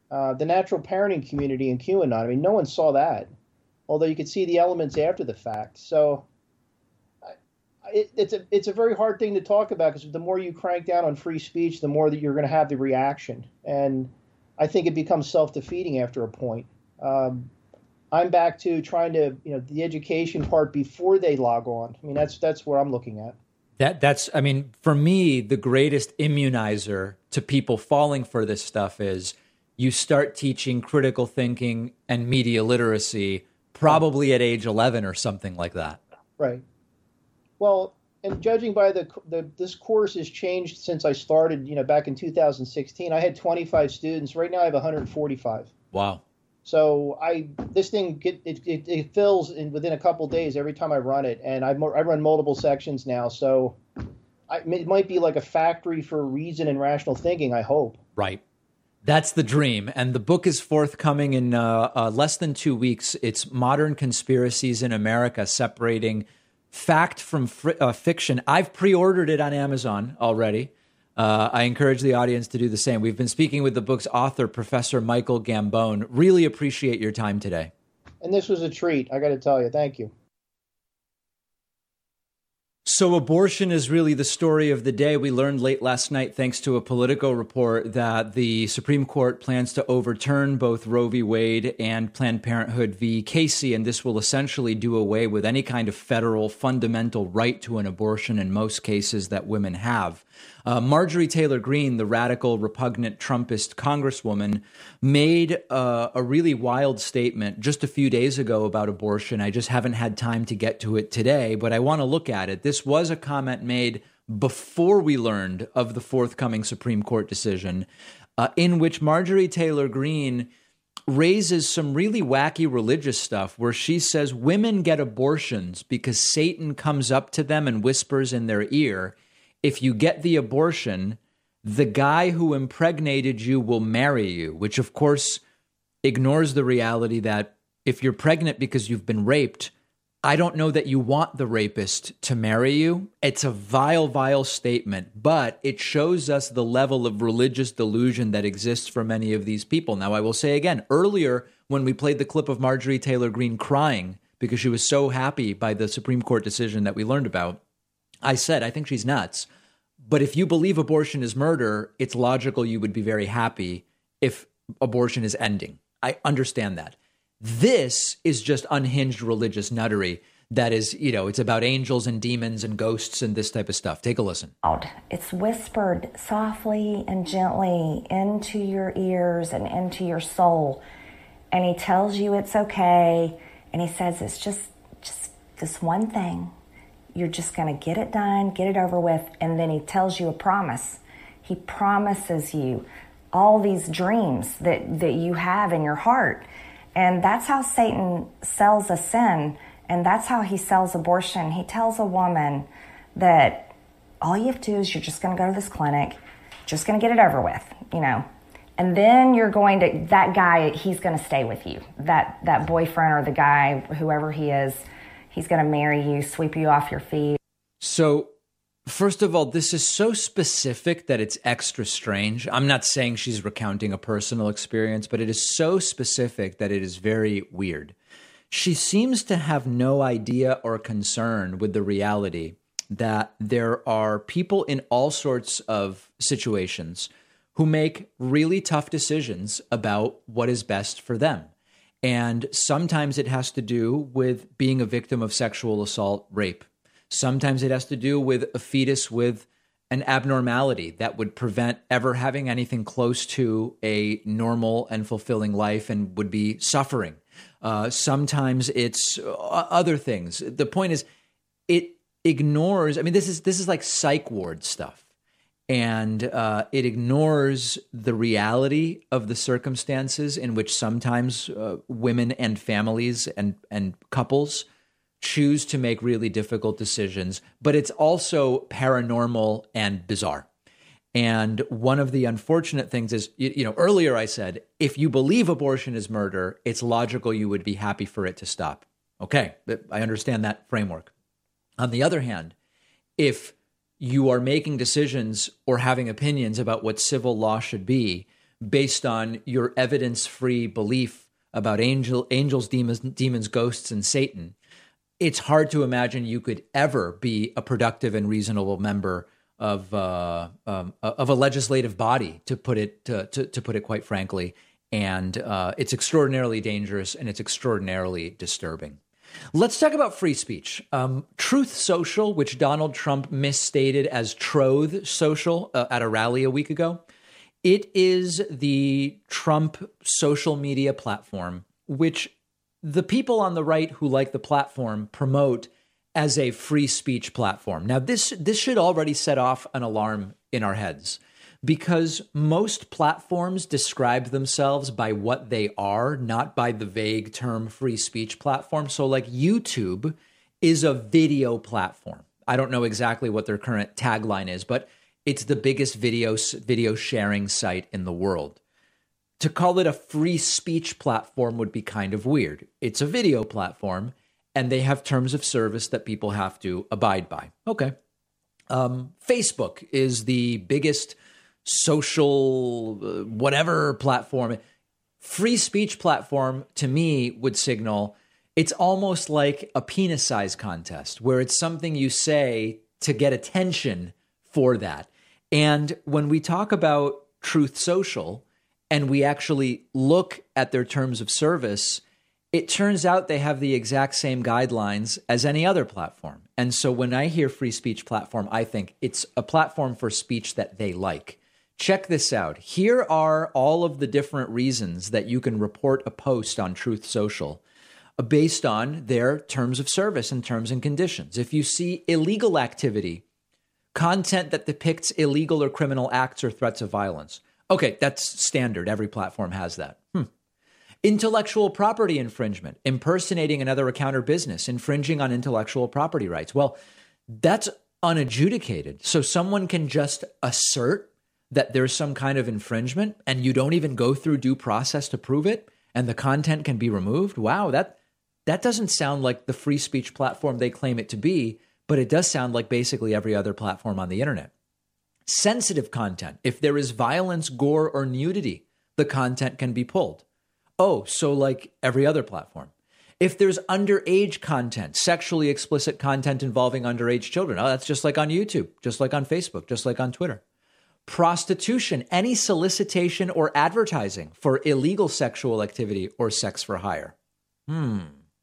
Uh, the natural parenting community in QAnon, I mean, no one saw that, although you could see the elements after the fact. So it, it's a it's a very hard thing to talk about, because the more you crank down on free speech, the more that you're going to have the reaction. And I think it becomes self-defeating after a point. Um, I'm back to trying to, you know, the education part before they log on. I mean, that's that's where I'm looking at. That that's, I mean, for me, the greatest immunizer to people falling for this stuff is you start teaching critical thinking and media literacy probably at age eleven or something like that. Right. Well, and judging by the, the this course has changed since I started, you know, back in two thousand sixteen. I had twenty-five students. Right now I have one hundred forty-five. Wow. So I this thing get, it, it it fills in within a couple days every time I run it, and I I run multiple sections now. So I, it might be like a factory for reason and rational thinking, I hope. Right. That's the dream. And the book is forthcoming in uh, uh, less than two weeks. It's Modern Conspiracies in America, separating fact from fr- uh, fiction. I've pre-ordered it on Amazon already. Uh, I encourage the audience to do the same. We've been speaking with the book's author, Professor Michael Gambone. Really appreciate your time today. And this was a treat, I got to tell you. Thank you. So abortion is really the story of the day. We learned late last night, thanks to a Politico report, that the Supreme Court plans to overturn both Roe v. Wade and Planned Parenthood v. Casey, and this will essentially do away with any kind of federal fundamental right to an abortion in most cases that women have. Uh, Marjorie Taylor Greene, the radical, repugnant Trumpist congresswoman, made uh, a really wild statement just a few days ago about abortion. I just haven't had time to get to it today, but I want to look at it. This was a comment made before we learned of the forthcoming Supreme Court decision, uh, in which Marjorie Taylor Greene raises some really wacky religious stuff where she says women get abortions because Satan comes up to them and whispers in their ear, if you get the abortion, the guy who impregnated you will marry you, which of course ignores the reality that if you're pregnant because you've been raped, I don't know that you want the rapist to marry you. It's a vile, vile statement, but it shows us the level of religious delusion that exists for many of these people. Now, I will say again, earlier when we played the clip of Marjorie Taylor Greene crying because she was so happy by the Supreme Court decision that we learned about, I said, I think she's nuts. But if you believe abortion is murder, it's logical you would be very happy if abortion is ending. I understand that. This is just unhinged religious nuttery that is, you know, it's about angels and demons and ghosts and this type of stuff. Take a listen. It's whispered softly and gently into your ears and into your soul. And he tells you it's okay. And he says it's just, just this one thing. You're just going to get it done, get it over with. And then he tells you a promise. He promises you all these dreams that, that you have in your heart. And that's how Satan sells a sin. And that's how he sells abortion. He tells a woman that all you have to do is you're just going to go to this clinic, just going to get it over with, you know. And then you're going to, that guy, he's going to stay with you. That, that boyfriend or the guy, whoever he is, he's going to marry you, sweep you off your feet. So, first of all, this is so specific that it's extra strange. I'm not saying she's recounting a personal experience, but it is so specific that it is very weird. She seems to have no idea or concern with the reality that there are people in all sorts of situations who make really tough decisions about what is best for them. And sometimes it has to do with being a victim of sexual assault, rape. Sometimes it has to do with a fetus with an abnormality that would prevent ever having anything close to a normal and fulfilling life and would be suffering. Uh, sometimes it's other things. The point is, it ignores, I mean, this is this is like psych ward stuff. And uh, it ignores the reality of the circumstances in which sometimes uh, women and families and, and couples choose to make really difficult decisions. But it's also paranormal and bizarre. And one of the unfortunate things is, you, you know, earlier I said, if you believe abortion is murder, it's logical you would be happy for it to stop. Okay, I understand that framework. On the other hand, if you are making decisions or having opinions about what civil law should be based on your evidence-free belief about angel, angels, demons, demons, ghosts, and Satan, it's hard to imagine you could ever be a productive and reasonable member of uh, um, of a legislative body, to put it to, to, to put it quite frankly. And uh, it's extraordinarily dangerous, and it's extraordinarily disturbing. Let's talk about free speech. Um, Truth Social, which Donald Trump misstated as Troth Social uh, at a rally a week ago, it is the Trump social media platform, which the people on the right who like the platform promote as a free speech platform. Now, this this should already set off an alarm in our heads, because most platforms describe themselves by what they are, not by the vague term free speech platform. So like YouTube is a video platform. I don't know exactly what their current tagline is, but it's the biggest video video sharing site in the world. To call it a free speech platform would be kind of weird. It's a video platform, and they have terms of service that people have to abide by. Okay. Um, Facebook is the biggest social uh, whatever platform. Free speech platform, to me, would signal it's almost like a penis size contest, where it's something you say to get attention for that. And when we talk about Truth Social and we actually look at their terms of service, it turns out they have the exact same guidelines as any other platform. And so when I hear free speech platform, I think it's a platform for speech that they like. Check this out. Here are all of the different reasons that you can report a post on Truth Social based on their terms of service and terms and conditions. If you see illegal activity, content that depicts illegal or criminal acts or threats of violence. Okay, that's standard. Every platform has that. Hmm. Intellectual property infringement, impersonating another account or business, infringing on intellectual property rights. Well, that's unadjudicated. So someone can just assert that there's some kind of infringement and you don't even go through due process to prove it, and the content can be removed. Wow, that that doesn't sound like the free speech platform they claim it to be, but it does sound like basically every other platform on the internet. Sensitive content. If there is violence, gore, or nudity, the content can be pulled. Oh, so like every other platform. If there's underage content, sexually explicit content involving underage children, oh, that's just like on YouTube, just like on Facebook, just like on Twitter. Prostitution, any solicitation or advertising for illegal sexual activity or sex for hire. Hmm.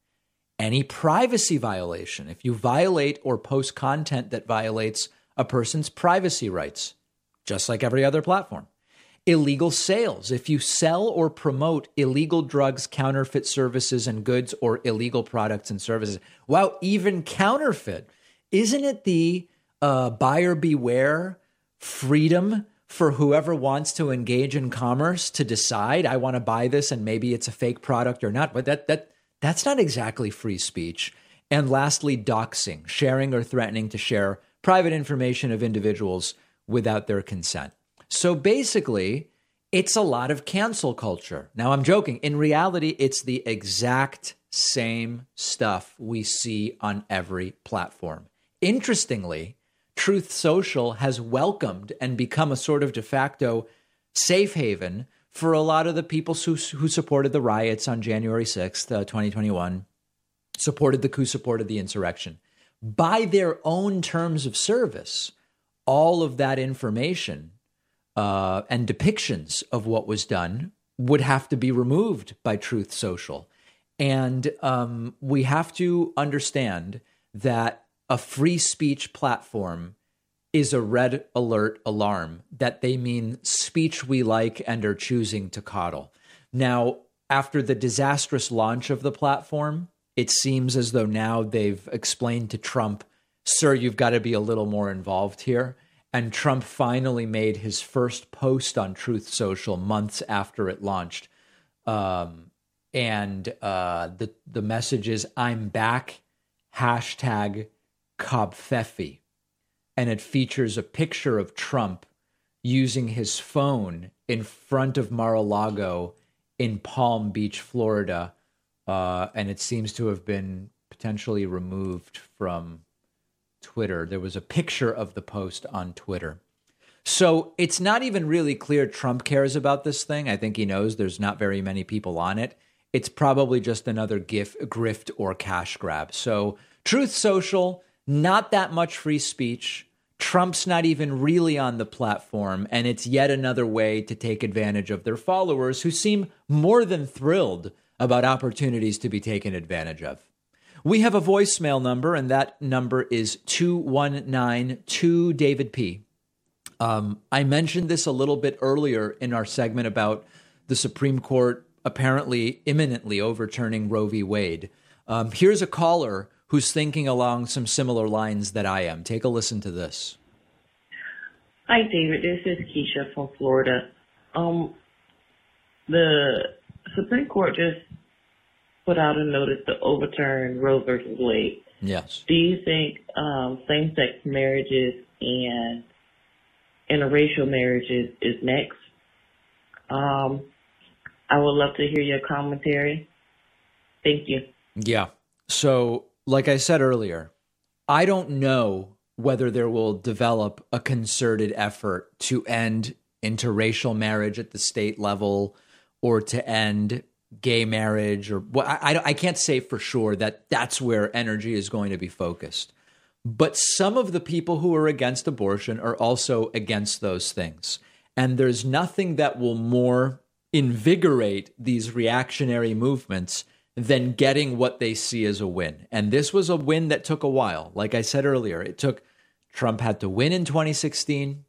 Any privacy violation, if you violate or post content that violates a person's privacy rights, just like every other platform. Illegal sales, if you sell or promote illegal drugs, counterfeit services and goods, or illegal products and services. Wow, even counterfeit. Isn't it the uh, buyer beware freedom for whoever wants to engage in commerce to decide, I want to buy this and maybe it's a fake product or not? But that that that's not exactly free speech. And lastly, doxing, sharing or threatening to share private information of individuals without their consent. So basically, it's a lot of cancel culture. Now, I'm joking. In reality, it's the exact same stuff we see on every platform. Interestingly, Truth Social has welcomed and become a sort of de facto safe haven for a lot of the people who, who supported the riots on January sixth, uh, twenty twenty-one, supported the coup, supported the insurrection. By their own terms of service, all of that information uh, and depictions of what was done would have to be removed by Truth Social. And um, we have to understand that a free speech platform is a red alert alarm that they mean speech we like and are choosing to coddle. Now, after the disastrous launch of the platform, it seems as though now they've explained to Trump, sir, you've got to be a little more involved here. And Trump finally made his first post on Truth Social months after it launched. Um, and uh, the, the message is, I'm back, hashtag Covfefe. And it features a picture of Trump using his phone in front of Mar-a-Lago in Palm Beach, Florida. Uh, and it seems to have been potentially removed from Twitter. There was a picture of the post on Twitter. So it's not even really clear Trump cares about this thing. I think he knows there's not very many people on it. It's probably just another gif, grift or cash grab. So Truth Social, not that much free speech. Trump's not even really on the platform, and it's yet another way to take advantage of their followers who seem more than thrilled about opportunities to be taken advantage of. We have a voicemail number, and that number is two one nine two David P. Um, I mentioned this a little bit earlier in our segment about the Supreme Court apparently imminently overturning Roe v. Wade. Um, here's a caller who's thinking along some similar lines that I am. Take a listen to this. Hi, David. This is Keisha from Florida. Um, the Supreme Court just put out a notice to overturn Roe versus Wade. Yes. Do you think um, same-sex marriages and interracial marriages is next? Um, I would love to hear your commentary. Thank you. Yeah. So, like I said earlier, I don't know whether there will develop a concerted effort to end interracial marriage at the state level or to end gay marriage, or well, I, I can't say for sure that that's where energy is going to be focused. But some of the people who are against abortion are also against those things. And there's nothing that will more invigorate these reactionary movements than getting what they see as a win. And this was a win that took a while. Like I said earlier, it took Trump had to win in twenty sixteen,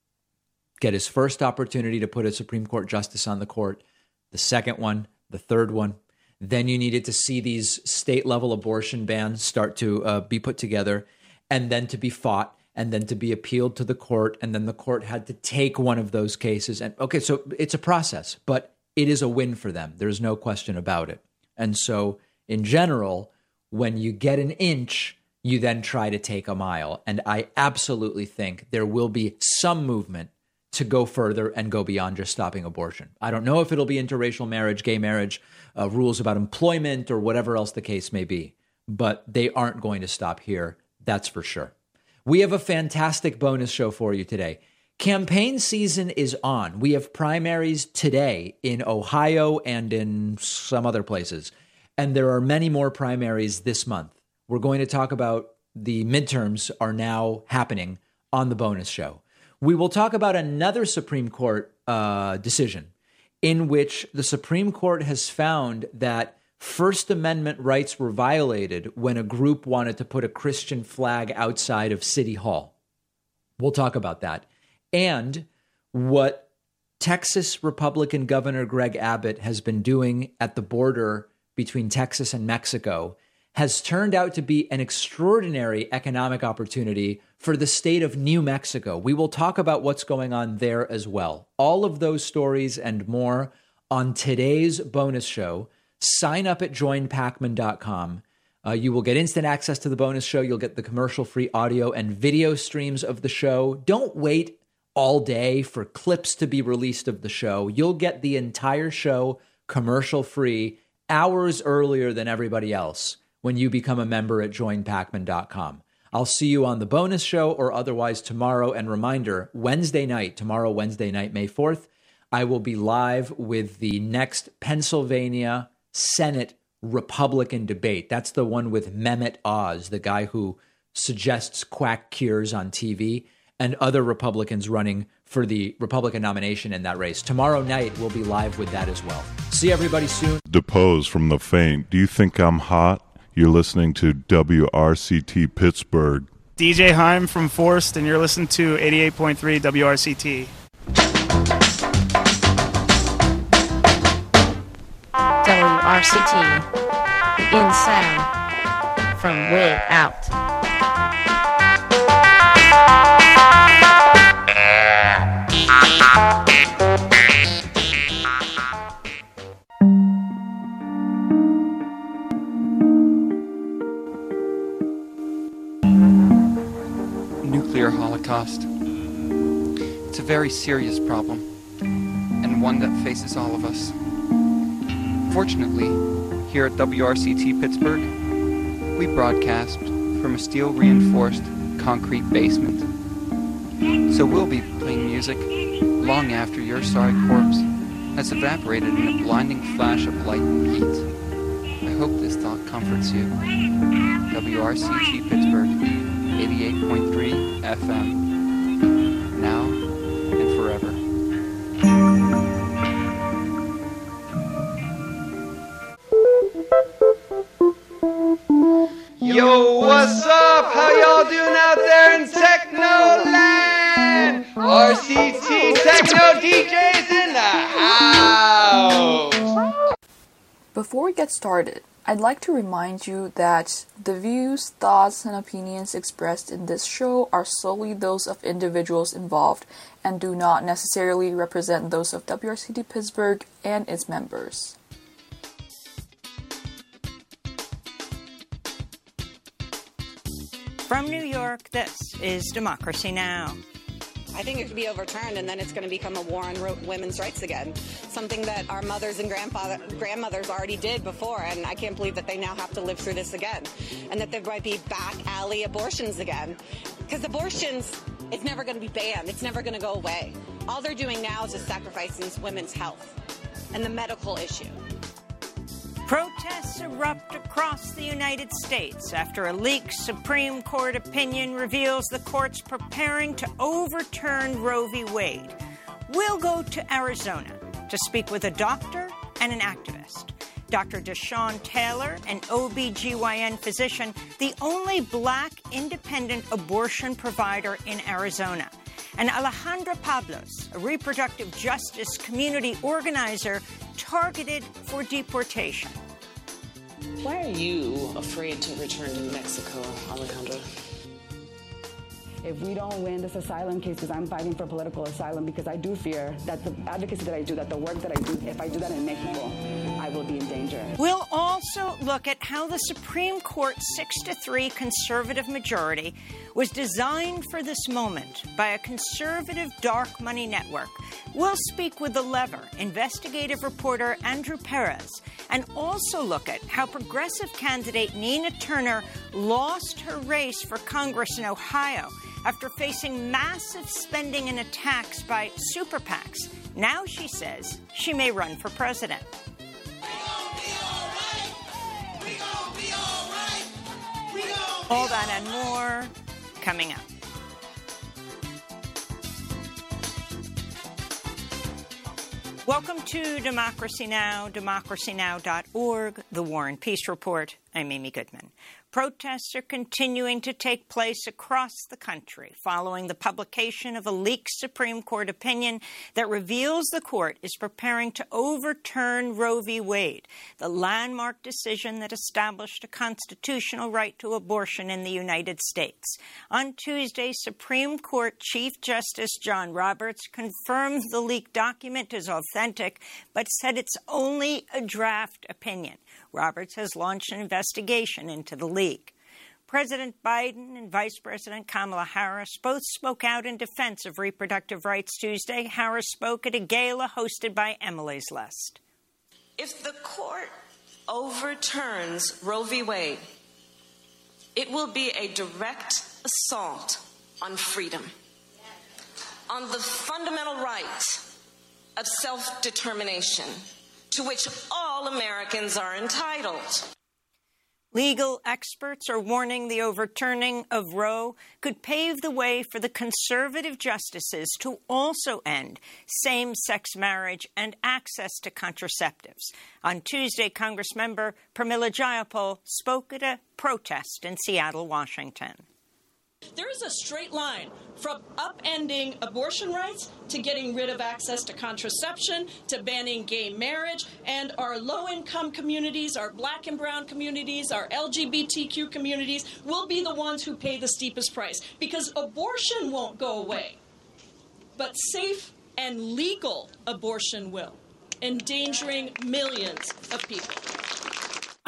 get his first opportunity to put a Supreme Court justice on the court, the second one, the third one. Then you needed to see these state-level abortion bans start to uh, be put together, and then to be fought, and then to be appealed to the court, and then the court had to take one of those cases. And okay, so it's a process, but it is a win for them. There's no question about it. And so, in general, when you get an inch, you then try to take a mile. And I absolutely think there will be some movement to go further and go beyond just stopping abortion. I don't know if it'll be interracial marriage, gay marriage, uh, rules about employment, or whatever else the case may be. But they aren't going to stop here. That's for sure. We have a fantastic bonus show for you today. Campaign season is on. We have primaries today in Ohio and in some other places. And there are many more primaries this month. We're going to talk about the midterms are now happening on the bonus show. We will talk about another Supreme Court uh, decision in which the Supreme Court has found that First Amendment rights were violated when a group wanted to put a Christian flag outside of City Hall. We'll talk about that. And what Texas Republican Governor Greg Abbott has been doing at the border between Texas and Mexico has turned out to be an extraordinary economic opportunity for the state of New Mexico. We will talk about what's going on there as well. All of those stories and more on today's bonus show. Sign up at join pacman dot com. Uh, you will get instant access to the bonus show. You'll get the commercial-free audio and video streams of the show. Don't wait all day for clips to be released of the show. You'll get the entire show commercial-free hours earlier than everybody else when you become a member at join pacman dot com. I'll see you on the bonus show or otherwise tomorrow. And reminder, Wednesday night, tomorrow, Wednesday night, May fourth, I will be live with the next Pennsylvania Senate Republican debate. That's the one with Mehmet Oz, the guy who suggests quack cures on T V, and other Republicans running for the Republican nomination in that race. Tomorrow night, we'll be live with that as well. See everybody soon. Depose from the faint. Do you think I'm hot? You're listening to W R C T Pittsburgh. D J Heim from Forst, and you're listening to eighty-eight point three W R C T. W R C T, in sound, from way out. Nuclear holocaust. It's a very serious problem, and one that faces all of us. Fortunately, here at W R C T Pittsburgh, we broadcast from a steel-reinforced concrete basement. So we'll be playing music long after your sorry corpse has evaporated in a blinding flash of light and heat. I hope this thought comforts you. W R C T Pittsburgh, eighty-eight point three F M. Now and forever. Yo, what's up? How y'all doing out there in Technoland? R C T Techno D Js in the house! Before we get started, I'd like to remind you that the views, thoughts, and opinions expressed in this show are solely those of individuals involved and do not necessarily represent those of W R C T Pittsburgh and its members. From New York, this is Democracy Now! I think it could be overturned, and then it's going to become a war on ro- women's rights again. Something that our mothers and grandfather, grandmothers already did before, and I can't believe that they now have to live through this again. And that there might be back alley abortions again. Because abortions is never going to be banned. It's never going to go away. All they're doing now is just sacrificing women's health and the medical issue. Protests erupt across the United States after a leaked Supreme Court opinion reveals the court's preparing to overturn Roe v. Wade. We'll go to Arizona to speak with a doctor and an activist. Doctor Deshaun Taylor, an O B G Y N physician, the only black independent abortion provider in Arizona. And Alejandra Pablos, a reproductive justice community organizer targeted for deportation. Why are you afraid to return to Mexico, Alejandra? If we don't win this asylum case, because I'm fighting for political asylum, because I do fear that the advocacy that I do, that the work that I do, if I do that in Mexico, I will be in danger. We'll also look at how the Supreme Court's six to three conservative majority was designed for this moment by a conservative dark money network. We'll speak with The Lever investigative reporter Andrew Perez, and also look at how progressive candidate Nina Turner lost her race for Congress in Ohio after facing massive spending and attacks by super PACs. Now she says she may run for president. All that and more coming up. Welcome to Democracy Now!, democracy now dot org, The War and Peace Report. I'm Amy Goodman. Protests are continuing to take place across the country following the publication of a leaked Supreme Court opinion that reveals the court is preparing to overturn Roe v. Wade, the landmark decision that established a constitutional right to abortion in the United States. On Tuesday, Supreme Court Chief Justice John Roberts confirmed the leaked document is authentic, but said it's only a draft opinion. Roberts has launched an investigation into the leak. President Biden and Vice President Kamala Harris both spoke out in defense of reproductive rights Tuesday. Harris spoke at a gala hosted by Emily's List. If the court overturns Roe v. Wade, it will be a direct assault on freedom, on the fundamental right of self-determination to which all Americans are entitled. Legal experts are warning the overturning of Roe could pave the way for the conservative justices to also end same-sex marriage and access to contraceptives. On Tuesday, Congressmember Pramila Jayapal spoke at a protest in Seattle, Washington. There is a straight line from upending abortion rights to getting rid of access to contraception to banning gay marriage, and our low-income communities, our black and brown communities, our L G B T Q communities will be the ones who pay the steepest price, because abortion won't go away, but safe and legal abortion will, endangering millions of people.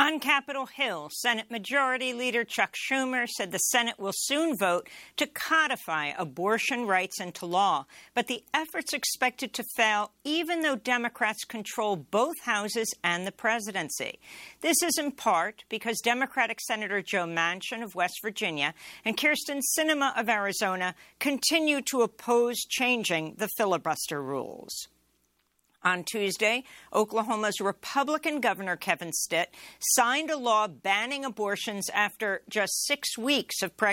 On Capitol Hill, Senate Majority Leader Chuck Schumer said the Senate will soon vote to codify abortion rights into law, but the effort's expected to fail even though Democrats control both houses and the presidency. This is in part because Democratic Senator Joe Manchin of West Virginia and Kyrsten Sinema of Arizona continue to oppose changing the filibuster rules. On Tuesday, Oklahoma's Republican Governor Kevin Stitt signed a law banning abortions after just six weeks of pregnancy.